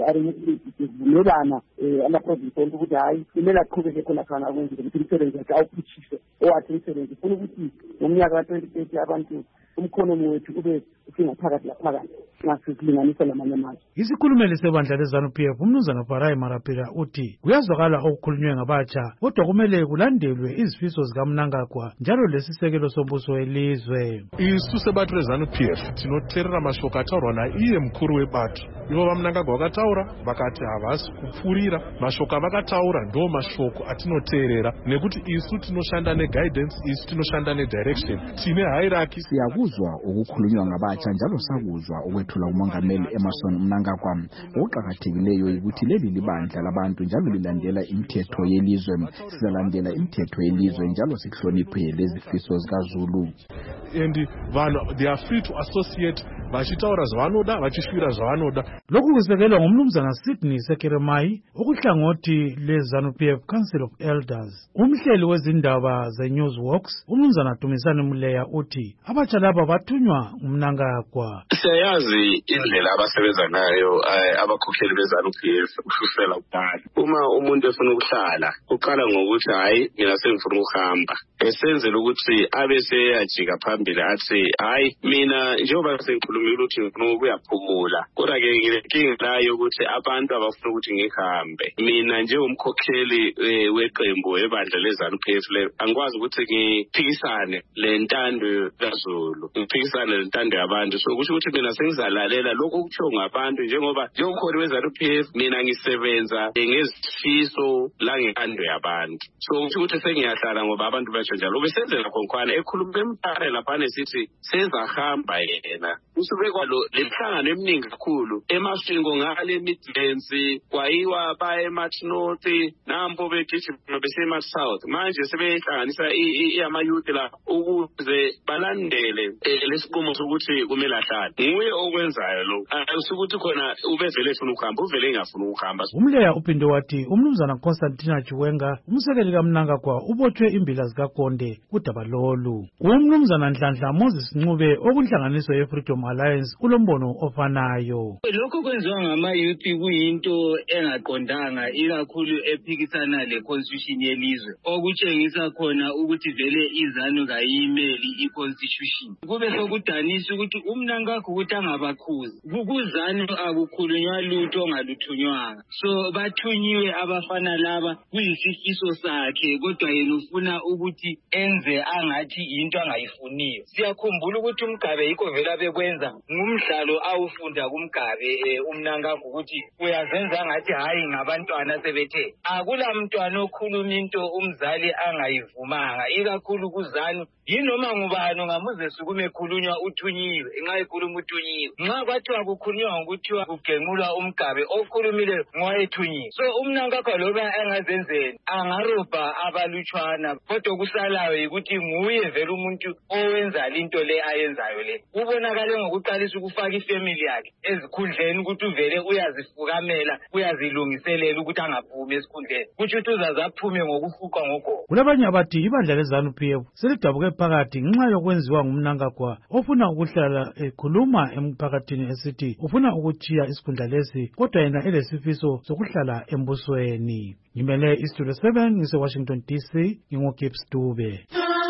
S4: sivumelana ama-province onke ukuthi hhayi kumele aqhubeke khona khona kwenzile ukuthi umsebenzi wakhe awuphutshise owathi umsebenzi ufuna ukuthi ngomnyaka ka-2030 abantu umkhonomi wethu ube usingaphakathi laphakathi ngasizilinganisa namanye amazwe.
S20: Isikhulumeli sebandla leZANU-PF umnumzana Farai Marapira uthi kuyazwakala okukhulunywe ngabatsha kodwa kumele kulandelwe izifiso zikaMnangagwa njalo lesisekelo sombuso welizwe.
S7: Isu sebato leZANU-PF tinoteerera mashoko ataurwa naiye mukuru webato. Ivo vaMnangagwa vakataura vakati havasi kupfurira. Mashoko avakataura ndo mashoko atinoteerera nekuti isu tinoshanda neguidance, isu tinoshanda nedirection, tine hierarchy.
S23: Siyakuzwa ukukhulunywa ngabatsha njalo sakuzwa ukwethula umongameli Emmerson Mnangagwa. Okuqakathekileyo ukuthi leli libandla labantu njalo lilandela imithetho yelizwe. Sizalandela imithetho yelizwe njalo sihloniphe lezifiso zikaZulu.
S7: And vanhu they are free to associate vachitaura zvavanoda vachishwira zvavanoda.
S20: Lokhu kusekelwa ngumnumzana Sydney Sekeremai okuhlangothi leZANU-PF Council of Elders. Umhleli wezindaba zeNewsworks umnumzana Dumisani Muleya uthi abatsha laba bathunywa uMnangagwa.
S6: Siyayazi indlela abasebenza nayo abakhokheli beZANU-PF ukususela kudala. Uma umuntu efuna ukuhlala uqala ngokuthi hayi mina sengifuna ukuhamba, esenzela ukuthi abe seyajika phambili athi hayi mina njengoba sengikhulumile ukuthi ngifuna ukuyaphumula kodwa-ke nginenkinga layo ukuthi abantu abafuna ukuthi ngihambe. Mina njengomkhokheli weqembu ebandla leZANU-PF angikwazi ukuthi ngiphikisane le ntando kaZulu, ngiphikisane le ntando yabantu. So kusho ukuthi mina sengizalalela lokho okutshiwo ngabantu njengoba njengomkholi weZANU-PF mina ngisebenza ngezifiso langentando yabantu. So kusho ukuthi sengiyahlala ngoba abantu basho njalo besenzela khonkhwana ekhuluma emphare laphana sithi sezahamba yena. Usube kwalo lemhlangano eminingi kakhulu eMasvingo ngale Midlands kwayiwa ba eMarch North nampo begijima besema South. Manje sebehlanganisa iyama-youth la ukuze balandele lesinqumo sokuthi kumele ahlale. Nguye okwenzayo lo. Usukuthi khona ubevele efuna ukuhamba uvele engafuna ukuhamba.
S20: Umleya uphinde wathi umnumzana Constantina Chiwenga umsekeli kaMnangagwa ubotshwe imbila zikakonde kudaba lolu. Umnumzana Nhlanhla Moses Ncube okunhlanganiso yeFreedom Alliance ulombono ofanayo.
S8: Lokho kwenziwa ngama-youth kuyinto engaqondanga ikakhulu ephikisana le-constitution yelizwe okutshengisa khona ukuthi vele iZANU kayimeli i-constitution. Kube sokudanisa ukuthi uMnangagwa ukuthi angabakhuzi kuZANU akukhulunywa lutho ongaluthunywanga. So bathunyiwe abafana laba kuyisifiso sakhe kodwa yena ufuna ukuthi enze angathi into angayifuniyo. Siyakhumbula ukuthi uMgabe yikho vele bekwenza ngumdlalo awufunda kuMgabe uMnangagwa ukuthi uyazenza angathi hayi ngabantwana sebethe. Akula mntwana okhuluma into umzali angayivumanga ikakhulu kuZANU. Yinoma ngubani ongamuze sukume ekhulunywa uthunyiwe nxa ekhuluma uthunyiwe. Nxa kwathiwa kukhulunywa ngokuthiwa kugenqulwa uMgabe okhulumile ngoyethunyiwe. So uMnangagwa loba engazenzeni angarobha abalutshwana kodwa kusalayo ukuthi nguye vele umuntu owenza into le ayenzayo le. Ubonakale ngokuqalisa ukufaka ifamily yakhe ezikhundleni ukuthi uvele uyazifukamela uyazilungiselela ukuthi angaphumi esikhundleni. Kuthi uzazaphume ngokufuqa ngoko.
S20: Kulabanye abathi ibandla leZANU-PF selidabuke phakathi ngenxa yokwenziwa nguMnangagwa ofuna ukuhlala ekhuluma emphakathini esithi ufuna ukuchiya isikhundla lesi kodwa yena elesifiso sokuhlala embusweni. Ngimele iStudio 7 ngise-Washington DC nginguGibbs Dube.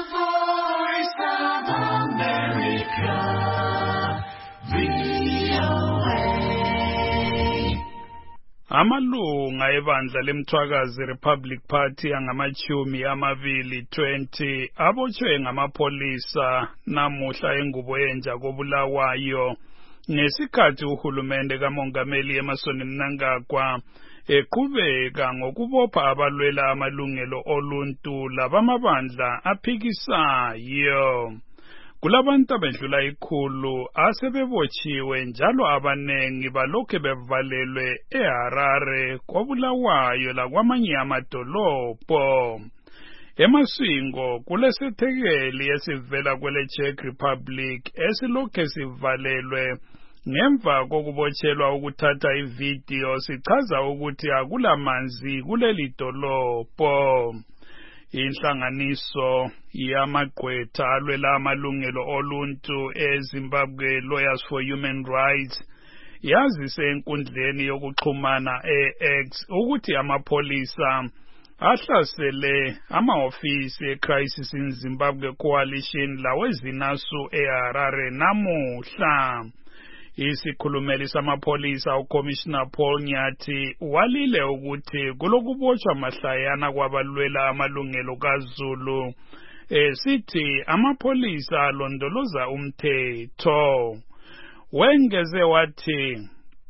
S1: Amalunga ebandla lemthwakazi Republic Party angamachumi amabili 20 abotshwe ngamapholisa namuhla engubo yenja koBulawayo ngesikhathi uhulumende kamongameli Emmerson Mnangagwa eqhubeka ngokubopha abalwela amalungelo oluntu labamabandla aphikisayo. Kulabantu abedlula 100 asebebotshiwe njalo abanengi balokhe bevalelwe eHarare koBulawayo lakwamanye amadolobho. Emasvingo kulesethekeli esivela kwele Czech Republic esilokhe sivalelwe ngemva kokubotshelwa ukuthatha ivideo sichaza ukuthi akulamanzi kuleli dolobho.
S5: inhlanganiso yamagqwetha alwela amalungelo oluntu eZimbabwe Lawyers for Human Rights yazise enkundleni yokuxhumana eX ukuthi amapolisa ahlasele amahofisi eCrisis in Zimbabwe Coalition lawezinasu eHarare namuhla. Isikhulumeli samapolisa uCommissioner Paul Nyathi walile ukuthi kulokubotshwa mahlayana kwabalwela amalungelo kaZulu sithi amapolisa alondoloza umthetho. Wengeze wathi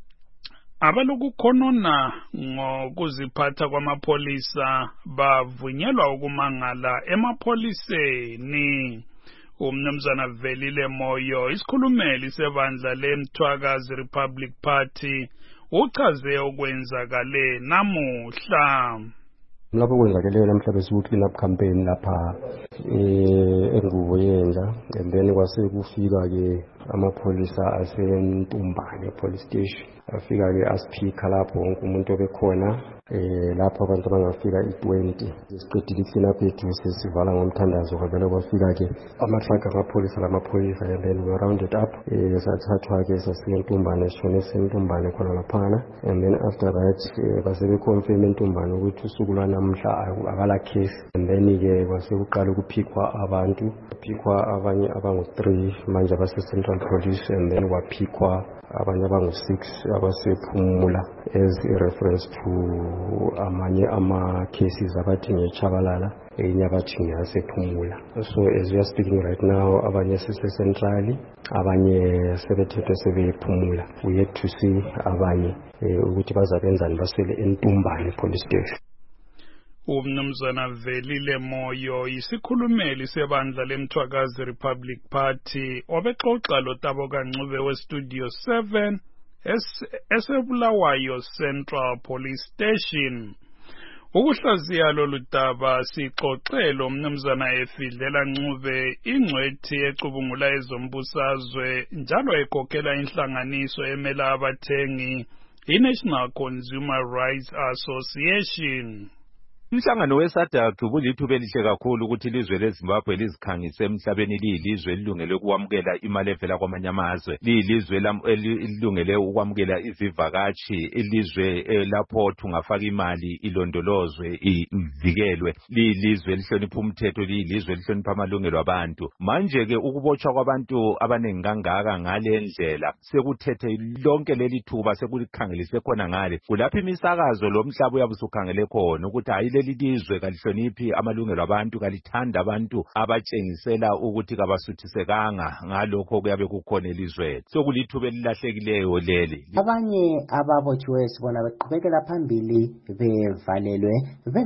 S5: abalokukhonona ngokuziphatha kwamapolisa bavunyelwa ukumangala emapoliseni. Umnumzana Velile Moyo, isikhulumeli sebandla leMthwakazi Republic Party, uchaze okwenzakale namuhla.
S9: Lapho kwenzakeleyo namhlanje siku-clean up campaign lapha eNgubo yenza, and then kwase kufika-ke amapholisa aseNtumbane police station. Afika-ke asiphikha lapho wonke umuntu obekhona lapho abantu bangafika i-20 siqedile i-clean up yethu sesivala ngomthandazo kwavele kwafika-ke amatraka amapholisa and then we rounded up sathathwa-ke sasiya eNtumbane sishone esentumbane khona laphana, and then after that basebeconfirm eNtumbane ukuthi usuku lwanamhla akala case, and then-ke kwasekuqala ukuphikwa abantu, kuphikwa abanye abangu-3 manje base-Central Police, and then kwaphikwa abanye abangu-6 abasephumula as a reference to amanye ama-cases abathi ngeChabalala enye abathi ngeyasephumula. So as we are speaking right now, abanye sise-centrally, abanye sebethethwe sebephumula. We yet to see abanye ukuthi bazabenzani basele eNtumbane police station.
S5: Umnumzana Velile Moyo, isikhulumeli sebandla leMthwakazi Republic Party, obexoxa loTabo Kancube weStudio 7 esebulawayo Central Police Station. Ukuhlaziya lolu daba sixoxelo umnumzana Efidlela Ncube, ingcwethi ecubungula ezombusazwe njalo ekhokhela inhlanganiso emela abathengi iNational Consumer Rights Association.
S10: Umhlangano weSADC kulithuba elihle kakhulu ukuthi ilizwe leZimbabwe lizikhangise emhlabeni liyilizwe elilungele ukwamukela imali evela kwamanye amazwe, liyilizwe elilungele ukwamukela izivakatshi, ilizwe lapho thungafaka imali ilondolozwe ivikelwe, liyilizwe elihlonipha umthetho, liyilizwe elihlonipha amalungelo abantu. Manje-ke ukubotshwa kwabantu abaningi kangaka ngale ndlela sekuthethe lonke leli thuba sekulikhangelise khona ngale, kulapho imisakazo lomhlaba uyabusukhangele khona ukuthi hayi lelizwe kalihloniphi amalungelo abantu, kalithanda abantu abatshengisela ukuthi kabasuthisekanga ngalokho kuyabe kukhona elizweni. Sokulithuba elilahlekileyo leli.
S24: Abanye ababotshiweyo sibona beqhubekela phambili bevalelwe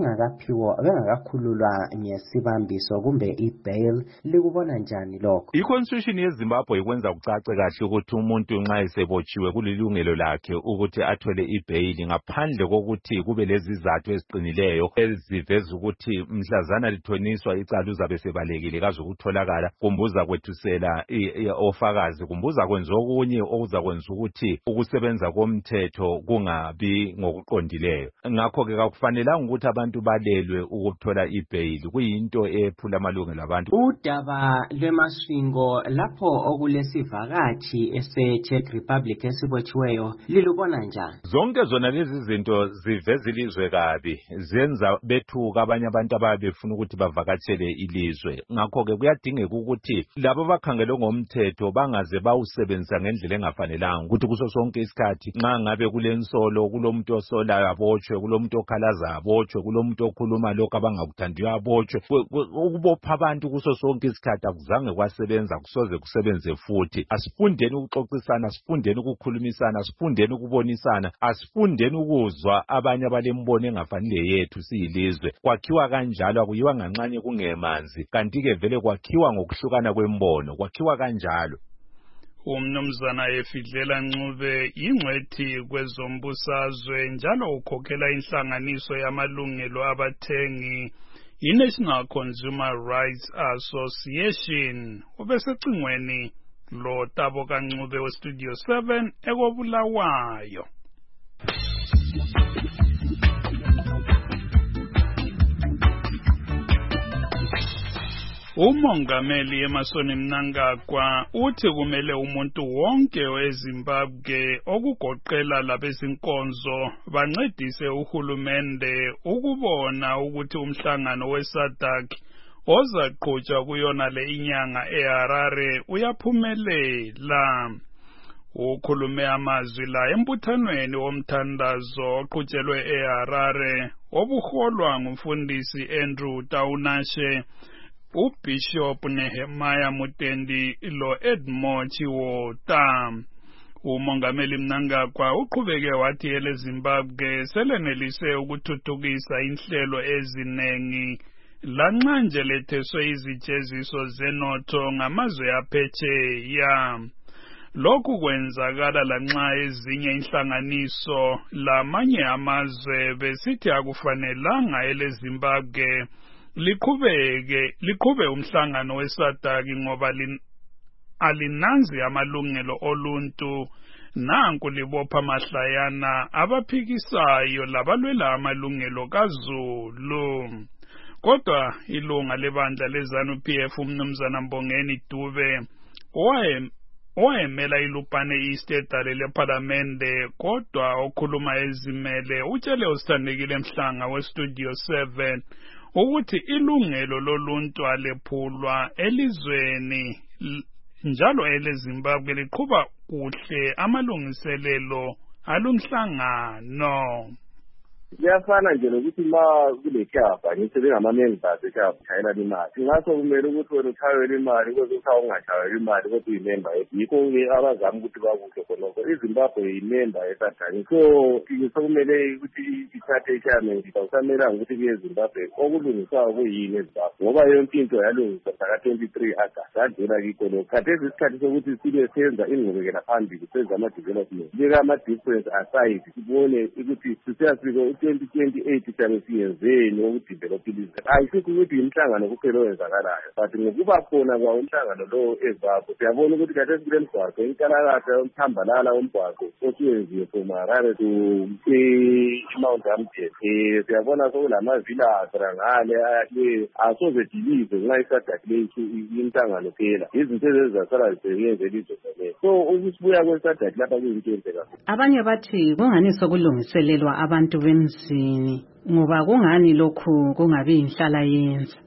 S24: bengakakhululwa ngesibambiso kumbe i-bail. Likubona njani lokho?
S10: I-Constitution yeZimbabwe ikwenza kucace kahle ukuthi umuntu nxa esebotshiwe kulilungelo lakhe ukuthi athole i-bail ngaphandle kokuthi kube lezizathu eziqinileyo eziveza ukuthi mhlazana lithoniswa icala uzabe sebalekile kazokutholakala. Kumbuza kwethusela ofakazi, kumbuza kwenza okunye okuzakwenza ukuthi ukusebenza komthetho kungabi ngokuqondileyo. Ngakho-ke kakufanelanga ukuthi abantu balelwe ukuthola i-bail, kuyinto ephula amalungelo abantu.
S24: Udaba lwemaswingo lapho okulesivakatshi ese-Czech Republic esibotshiweyo lilubona njani?
S10: Zonke zona lezi zinto ziveza ilizwe kabi, zenza bethuka abanye abantu ababe befuna ukuthi bavakatshele ilizwe. Ngakho-ke kuyadingeka ukuthi labo bakhangele ngomthetho bangaze bawusebenzisa ngendlela engafanelanga, ukuthi kuso sonke isikhathi nxa ngabe kulensolo, kulomuntu osolayo abotshwe, kulomuntu okhalaza abotshwe, kulomuntu okhuluma lokho abangakuthandiyo abotshwe. Ukubopha abantu kuso sonke isikhathi akuzange kwasebenza, kusoze kusebenze futhi. Asifundeni ukuxoxisana, asifundeni ukukhulumisana, asifundeni ukubonisana, asifundeni ukuzwa abanye abalembono engafanele yethu siyilizwe. Kwakhiwa kanjalo, akuyiwa nganxanye kungemanzi, kanti-ke vele kwakhiwa ngokuhlukana kwembono, kwakhiwa kanjalo.
S5: Umnumzana Efidlela Ncube ingcwethi kwezombusazwe njalo ukhokhela inhlanganiso yamalungelo abathengi iNational Consumer Rights Association. Ubesecingweni lo Tabo Kancube weStudio 7 ekobulawayo. Umongameli Emmerson Mnangagwa uthi kumele umuntu wonke weZimbabwe okugoqela labezinkonzo bancedise uhulumende ukubona ukuthi umhlangano weSADC ozaqhutshwa kuyona le inyanga eHarare uyaphumelela. Ukhulume amazwi la embuthanweni womthandazo oqhutshelwe eHarare obuholwa ngumfundisi Andrew Taunashe, uBishop Nehemiah Mutendi lo Edmond Chiwota. Umongameli Mnangagwa uqhubeke wathi eleZimbabwe selenelise ukuthuthukisa inhlelo ezinengi lanxa nje letheswe izijeziso zenotho ngamazwe aphetsheya. Lokhu kwenzakala lanxa ezinye inhlanganiso lamanye amazwe besithi akufanelanga eleZimbabwe liqhube umhlangano weSADC ngoba alinanzi amalungelo oluntu, nanku libopha mahlayana abaphikisayo labalwela amalungelo kaZulu. Kodwa ilunga lebandla leZANU-PF uMnumzana Mbongeni Dube owayemela iLupane East edale lePhalamende kodwa okhuluma ezimele utshele usithandekile Mhlanga weStudio 7 ukuthi ilungelo loluntu alephulwa elizweni njalo eleZimbabwe liqhuba kuhle amalungiselelo alumhlangano.
S4: Kuyafana nje nokuthi ma kule khaba ngithi ngama-members ekhaba ushayela imali. Ngaso kumele ukuthi wena ushayele imali kodwa ungashayeli imali kodwa uyimember. Yikho-ke abazama ukuthi bakuhle khonokho. iZimbabwe yimember yeSADC. So sokumele ukuthi ithathe ichairman awusamelanga ukuthi kuye eZimbabwe okulungiswayo kuyini eZimbabwe ngoba yonke into yalungiswa ngaka-23 August sadlula kikho lokho. Khathesi isikhathi sokuthi sibe senza ingqubekela phambili senza ama-development beka ama-difference aside sibone ukuthi sisiyafika 2028 siyabe siyenzeni ukudevelopha ilizwe. Ayisikho ukuthi imhlangano kuphela owenzakalayo but ngokuba khona kwawo umhlangano lo eZimbabwe siyabona ukuthi khathesi kule mgwaqo inkalakatha umthambalala womgwaqo osuyenziwe from Harare to Mount Amden. Siyabona sokulamavila ngale asoze dilize nxa iSADC lethu imhlangano phela izinto ezizasala zisebenze elizwe lelo. So ukusibuya kweSADC lapha kuyinto enhle kakhulu.
S2: Abanye bathi kungani sokulungiselelwa abantu bemzini ngoba kungani lokhu kungabi inhlala yenza.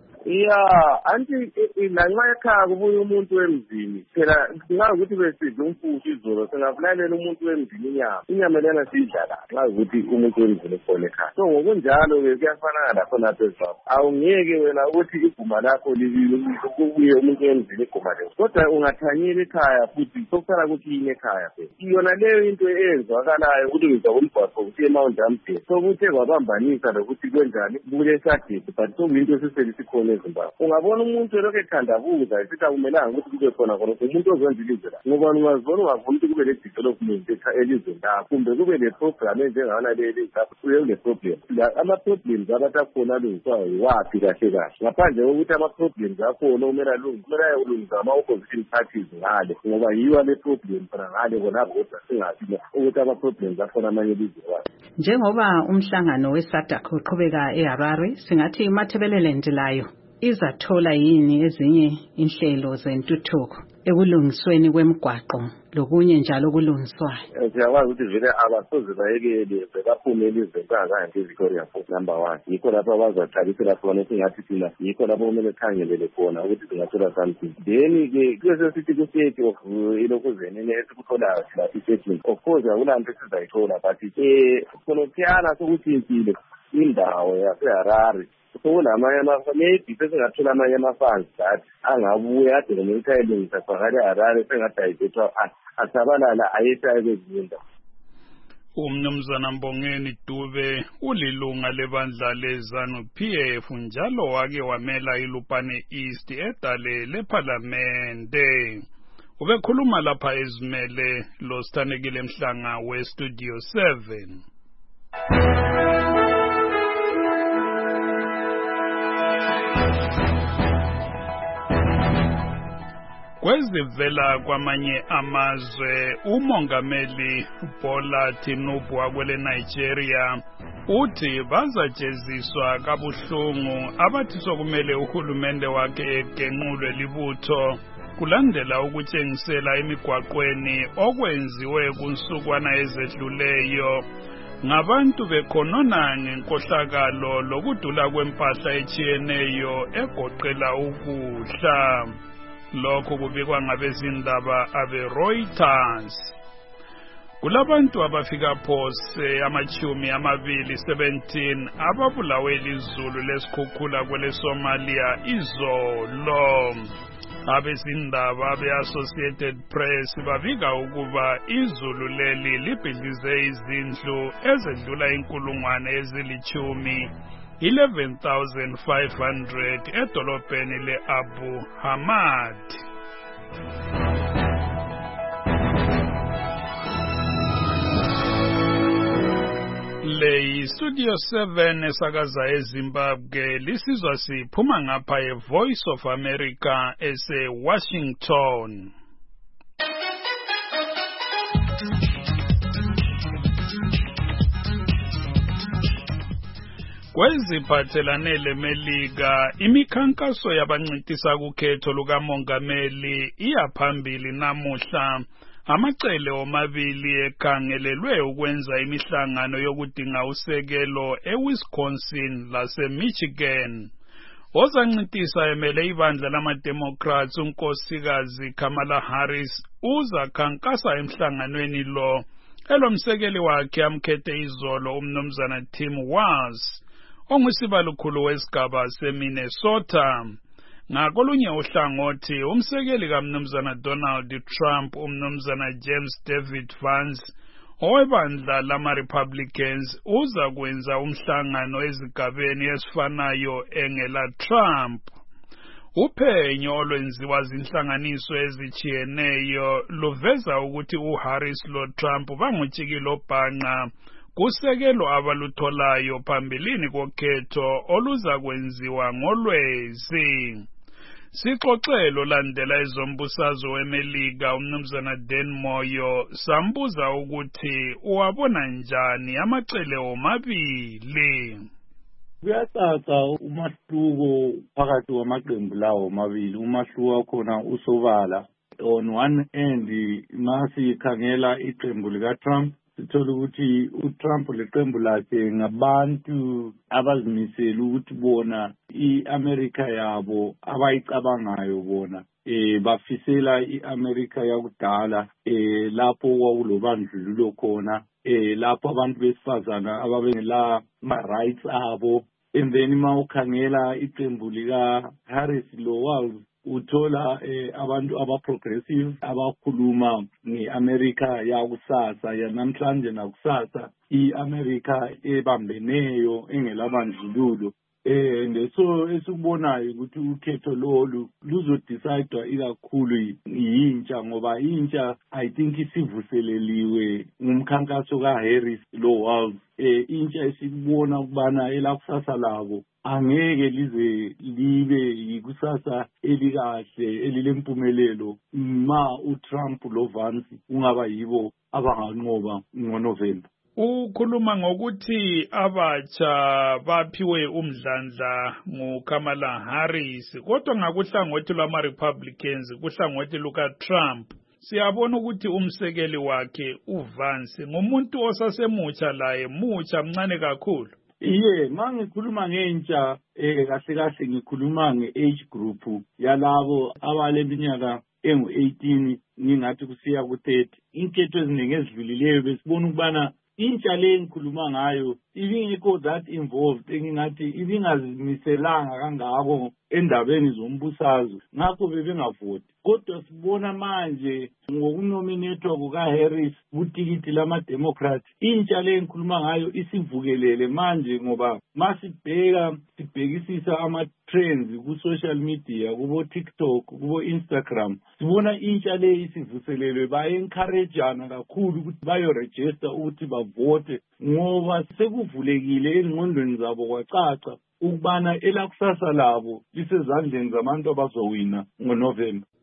S4: Anti lanxa ekhaya kubuya umuntu wemzini phela ngakuthi besidla umfushi izolo singabulalela umuntu wemzini inyama lena sidla nxa ukuthi umuntu wemzini khona ekhaya. So ngokunjalo-ke kuyafanana lapho napho eZimbabwe awungeke wena ukuthi iguma lakho kubuye umuntu wemzini iguma leyo kodwa ungathanyela ekhaya futhi sokusala ukuthi yini ekhaya phela iyona leyo into eyenzakalayo ukulungisa komgwaqo kuthi eMount Amden sokuthe kwabambanisa lokuthi kwenjani kule SADC but sokuyinto esiselikhona eZimbabwe. Ungabona umuntu elokhu ethandabuza esithi akumelanga ukuthi kube khona umuntu ozwenza ilizwe la ngoba ungazibona ungavuna ukuthi kube le-development elizweni lakho kumbe kube le-program enjengana leli uye kule-problem. Ama-problems abantu akhona alungiswayo yiwaphi kahle kahle ngaphandle kokuthi ama-problems akhona kumele ayolungisa ama-opposition parties ngale ngoba yiwa le-problem khona ngale kona kodwa singathi ukuthi ama-problems akhona amanye elizwe wakhe.
S2: Njengoba umhlangano weSADC uqhubeka eHarare singathi iMatabeleland layo izathola yini ezinye inhlelo zentuthuko ekulungisweni kwemigwaqo lokunye njalo okulungiswayo.
S4: Siyakwazi ukuthi vele abasoze bayekele baphume elizweni bangakanje eVictoria Falls number 1. Yikho lapho abazaqalisela khona singathi thina yikho lapho kumele khangelele khona ukuthi singathola something. Then-ke kuyese sithi ku-state of ilokhuzeni esikutholayo la i-statement of course akulanto esizayithola but khonothiyana sokuthi impilo indawo yaseHarare sokulamanye maybe sesingathola amanye ama-funds that angabuye ade nomuntu ayelungisa phakathi eHarare sengadayisethwa asabalala ayeshaye kwezinye indawo.
S5: Umnumzana Mbongeni Dube ulilunga lebandla leZANU-PF njalo wake wamela iLupane East edale lePhalamende. Ubekhuluma lapha ezimele lo Sithandekile Mhlanga weStudio 7. Kwezivela kwamanye amazwe umongameli Bola Tinubu wakwele Nigeria uthi bazajeziswa kabuhlungu abathi sokumele uhulumende wakhe egenqulwe libutho kulandela ukutshengisela emigwaqweni okwenziwe kunsukwana ezedluleyo ngabantu bekhonona ngenkohlakalo lokudula kwempahla etshiyeneyo egoqela ukudla. Lokho kubikwa ngabezindaba abe-Reuters. Kulabantu abafika phose ama-17 ababulawe lizulu lesikhukhula kwele Somalia izolo. Abezindaba be-Associated Press babika ukuba izulu leli libhidlize izindlu ezedlula 11,500 edolobheni le-Abu Hamad. Le Studio 7 esakaza eZimbabwe lisizwa siphuma ngapha eVoice of America ese-Washington. Kweziphathelane leMelika, imikhankaso yabancintisa kukhetho lukamongameli iyaphambili namuhla. Amacele omabili ekhangelelwe ukwenza imihlangano yokudinga usekelo eWisconsin laseMichigan. Ozancintisa emele ibandla lama-Democrats unkosikazi Kamala Harris uzakhankasa emhlanganweni lo elomsekeli wakhe amkhethe izolo umnumzana Tim Walz onguyisibalukhulu wesigaba seMinnesota. Ngakolunye uhlangothi umsekeli kaMnumzana Donald Trump umnumzana James David Vance owebandla lama-Republicans uza kwenza umhlangano ezigabeni ezifanayo engela Trump. Uphenyo olwenziwa zinhlanganiso ezichiyeneyo luveza ukuthi uHarris loTrump bangutshikilo bhanqa kusekelo abalutholayo phambilini kokhetho oluza kwenziwa ngolwezi. Sixoxelo landela ezombusazwe weMelika umnumzana Dan Moyo sambuza ukuthi uwabona njani amacele omabili.
S11: Kuyacaca umahluko phakathi kwamaqembu lawo omabili. Umahluko wakhona usobala. On one end masikhangela iqembu likaTrump sithola ukuthi uTrump leqembu lakhe ngabantu abazimisela ukuthi bona iAmerica yabo abayicabangayo bona bafisela iAmerica yakudala lapho kwakulobandlululo khona lapho abantu besifazana ababengela ma-rights abo. And then mawukhangela iqembu lika Harris lo Walz uthola abantu aba-progressive abakhuluma nge-America yakusasa yanamhlanje nakusasa i-America ebambeneyo engelabandlululo. And so esikubonayo ukuthi ukhetho lolu luzodicidwa ikakhulu yintsha ngoba intsha I think isivuseleliwe ngumkhankaso kaHarris lo Walz. Intsha esikubona ukubana elakusasa labo angeke lize libe yikusasa elikahle elilempumelelo ma uTrump lo Vance ungaba yibo abanganqoba ngoNovember.
S5: Ukhuluma ngokuthi abatsha baphiwe umdlandla nguKamala Harris kodwa ngakuhlangothi lwama-Republicans kuhlangothi lukaTrump siyabona ukuthi umsekeli wakhe uVance ngumuntu osasemutsha laye mutsha mncane kakhulu.
S11: Mangikhuluma ngentsha kahle kahle ngikhuluma nge-age group yalabo abaleminyaka engu-18 ngingathi kusiya ku-30. Inketho eziningi ezidlulileyo besibona ukubana intsha le engikhuluma ngayo ibingekho that involved engingathi ibingazimiselanga kangako endabeni zombusazwe ngakho bebengavoti. Kodwa sibona manje ngokunominethwa kukaHarris kutikiti lama-Democrat intsha le engikhuluma ngayo isivukelele manje ngoba masibheka sibhekisisa ama-trends ku-social media kubo TikTok kubo Instagram sibona intsha le isivuselelwe baye-encourageana kakhulu ukuthi bayo-register ukuthi bavote ngoba sekuvulekile engqondweni zabo kwacaca ukubana elakusasa labo lisezandleni zabantu abazowina ngoNovember.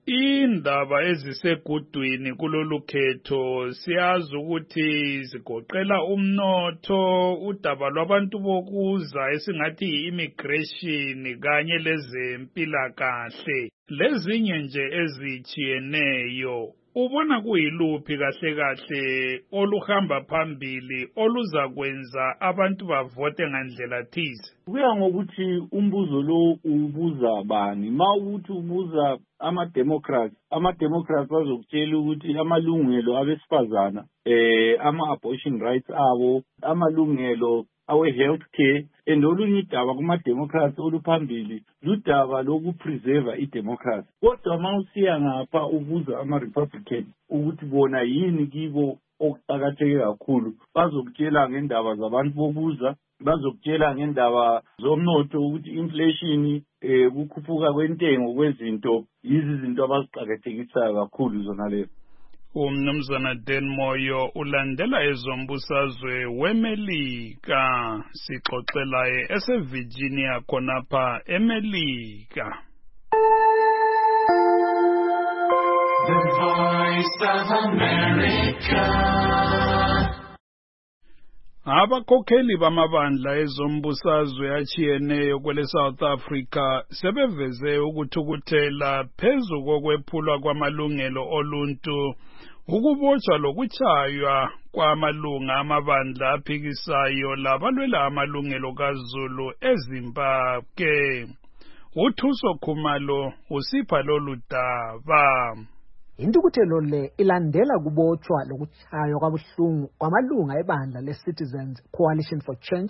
S5: indaba ezisegudwini kulolu khetho siyazi ukuthi zigoqela umnotho, udaba lwabantu bokuza esingathi i-immigration kanye lezempilakahle lezinye nje ezijiyeneyo. Ubona kuyiluphi kahle kahle oluhamba phambili oluzakwenza abantu bavote ngandlela thize?
S11: Kuya ngokuthi umbuzo lo ubuza bani. Mawukuthi ubuza ama-democrats bazokutshela ukuthi amalungelo abesifazana ama-abortion rights abo, amalungelo awe-healthcare, and olunye idaba kuma-democrats oluphambili ludaba lokupreserva i-democracy. Kodwa ma usiya ngapha ubuza ama-republican ukuthi bona yini kibo okuqakatheke kakhulu, bazokutshela ngendaba zabantu bokuza, bazokutshela ngendaba zomnotho ukuthi inflation, ukukhuphuka kwentengo kwezinto, yizinto abaziqakathekisayo kakhulu zona lezo.
S5: Umnumzana Dan Moyo ulandela ezombusazwe weMelika, sixoxelaye eseVirginia khonapha eMelika. The Voice of America. Abakhokheli bamabandla ezombusazwe achiyeneyo kwele South Africa sebeveze ukuthukuthela phezu kokwephulwa kwamalungelo oluntu, ukubotshwa lokuchaywa kwamalunga amabandla aphikisayo labalwela amalungelo kaZulu eZimbabwe. uThuso Khumalo usipha lolu daba.
S12: Intukuthelo le ilandela kubotshwa lokuchaywa kwabuhlungu kwamalunga ebandla le-Citizens Coalition for Change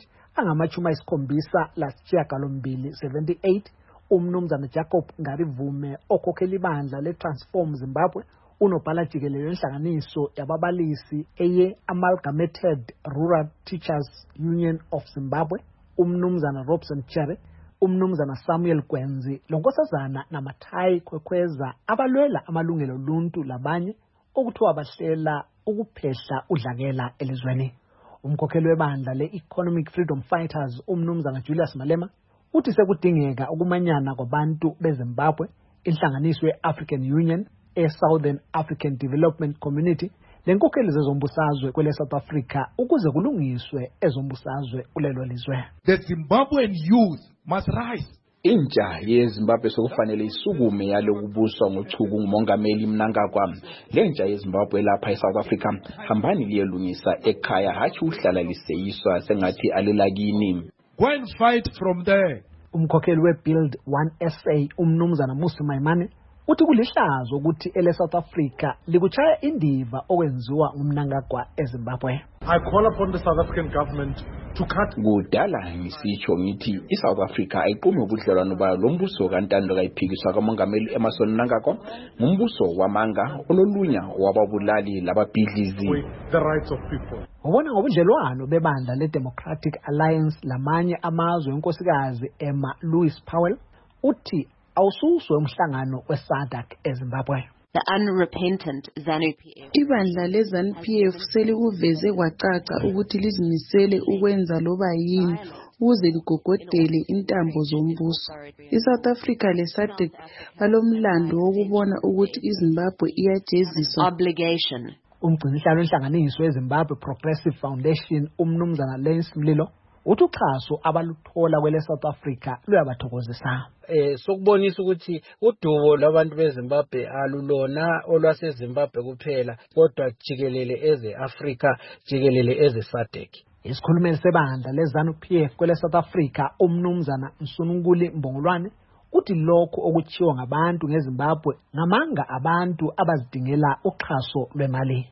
S12: angama-78 umnumzana Jacob Ngarivume okhokhela ibandla le-Transform Zimbabwe, unobhala jikelele wenhlanganiso yababalisi eye-Amalgamated Rural Teachers Union of Zimbabwe, umnumzana Robson Chere, umnumzana Samuel Gwenzi, lonkosazana Namathai Khwekhweza abalwela amalungelo oluntu labanye okuthiwa bahlela ukuphehla udlakela elizweni. Umkhokheli webandla le-Economic Freedom Fighters umnumzana Julius Malema uthi sekudingeka ukumanyana kwabantu beZimbabwe, inhlanganiso ye-African Union, e-Southern African Development Community, lenkokheli zezombusazwe kwele South Africa ukuze kulungiswe ezombusazwe kulelo lizwe.
S22: The Zimbabwean youth must rise.
S23: Intsha yeZimbabwe sokufanele isukume yalokubuswa ngochuku ngumongameli Mnangagwa. Lentsha yeZimbabwe lapha eSouth Africa hambani liyelungisa ekhaya, hathi uhlala liseyiswa sengathi alelakini.
S22: Go and fight from there.
S12: Umkhokheli we-Build One SA umnumzana Musi Maimane uthi kulihlazo ukuthi ele-South Africa likuchaya indiva okwenziwa ngumnangagwa eZimbabwe.
S7: I call upon the South African government to cut.
S23: Kudala ngisitsho ngithi iSouth Africa ayiqume ubudlelwano bayo lombuso kantando kayiphikiswa kamongameli Emmerson Mnangagwa, ngumbuso wamanga ololunya wababulali lababhidlizi.
S7: The rights of people.
S12: Ubona ngobudlelwano bebandla le-Democratic Alliance lamanye amazwe enkosikazi Emma Louise Powell uthi awususwe umhlangano weSADC eZimbabwe.
S13: The unrepentant ZANU-PF.
S14: Ibandla le-ZANU-PF selikuveze kwacaca ukuthi lizimisele ukwenza loba yini ukuze ligogodele intambo zombuso. ISouth Africa le-SADC balomlando wokubona ukuthi iZimbabwe iyajeziswa.
S13: Obligation.
S12: Umgcinisihlalo wenhlanganiso yeZimbabwe Progressive Foundation umnumzana Lance Mlilo uthi uxhaso abaluthola kwele South Africa luyabathokozisa.
S15: Sokubonisa ukuthi udubo labantu beZimbabwe alulona olwaseZimbabwe kuphela kodwa jikelele eze-Africa, jikelele eze-SADC.
S12: Isikhulumeli sebandla le-ZANU-PF kwele South Africa umnumzana Msununguli Mbongolwane uthi lokho okuchiwa ngabantu ngeZimbabwe ngamanga abantu abazidingela uxhaso lwemali.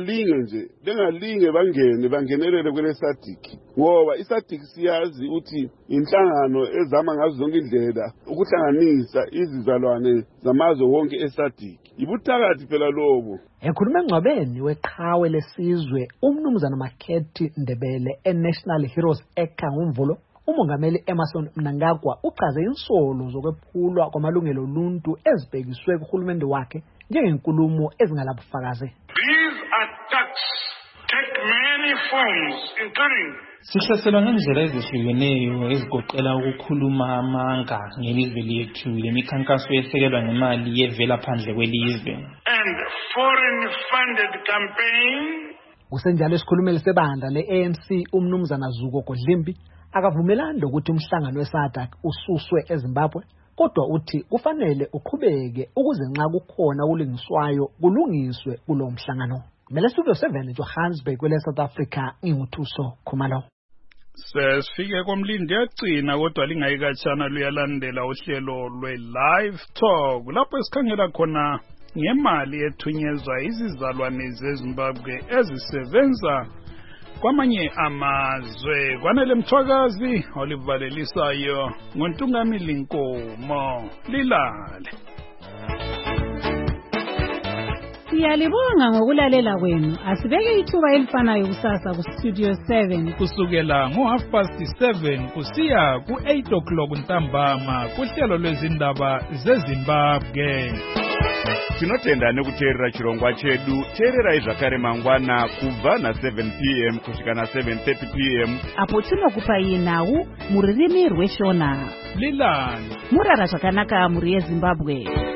S25: bengalinge bangenelele kwele SADC ngoba iSADC siyazi ukuthi inhlangano ezama ngazo zonke indlela ukuhlanganisa izizalwane zamazwe wonke eSADC. Ibuthakathi phela lobo.
S12: Ekhuluma engcwabeni weqhawe lesizwe umnumzana Makhethi Ndebele eNational Heroes Eka ngomvulo, umongameli Emmerson Mnangagwa uchaze insolo zokwephulwa kwamalungelo oluntu ezibhekiswe kuhulumende wakhe njengenkulumo ezingalabufakazi.
S26: These attacks take
S3: many forms, including
S16: sihlaselwa ngendlela ezihlukeneyo ezigoqela ukukhuluma amanga ngelizwe lethu lemikhankaso esekelwa ngemali yevela phandle kwelizwe
S3: and foreign funded campaign.
S12: Kusenjalo isikhulumeli sebandla le-ANC umnumzana Zuko Kodlimbi akavumelani lokuthi umhlangano weSADC ususwe eZimbabwe, kodwa uthi kufanele uqhubeke ukuze nxa kukhona ukulingiswayo kulungiswe kulo mhlangano. Mele Studio 7 Johannesburg kwele South Africa nginguthuso Khumalo.
S5: Sesifike komlindi yagcina kodwa lingayikatshana luyalandela uhlelo lwe-Live Talk lapho esikhangela khona ngemali ethunyezwa izizalwane zeZimbabwe ezisebenza kwamanye amazwe. Kwanele Mthwakazi olivalelisayo ngoNtungamili Nkomo. Lilale.
S17: Siyalibonga ngokulalela kwenu. Asibeke ithuba elifanayo kusasa ku Studio 7
S5: kusukela ngo7:30 kusiya ku8 ntambama kuhlelo lwezindaba zeZimbabwe.
S1: Tinotenda nekuteerera chirongwa chedu. Teererai zvakare mangwana kubva na7 p.m. kusvika na7:30 p.m.
S17: apo tinokupa iye nhau muririmi rweshona.
S5: Lilani
S17: Murara zvakanaka muri yeZimbabwe.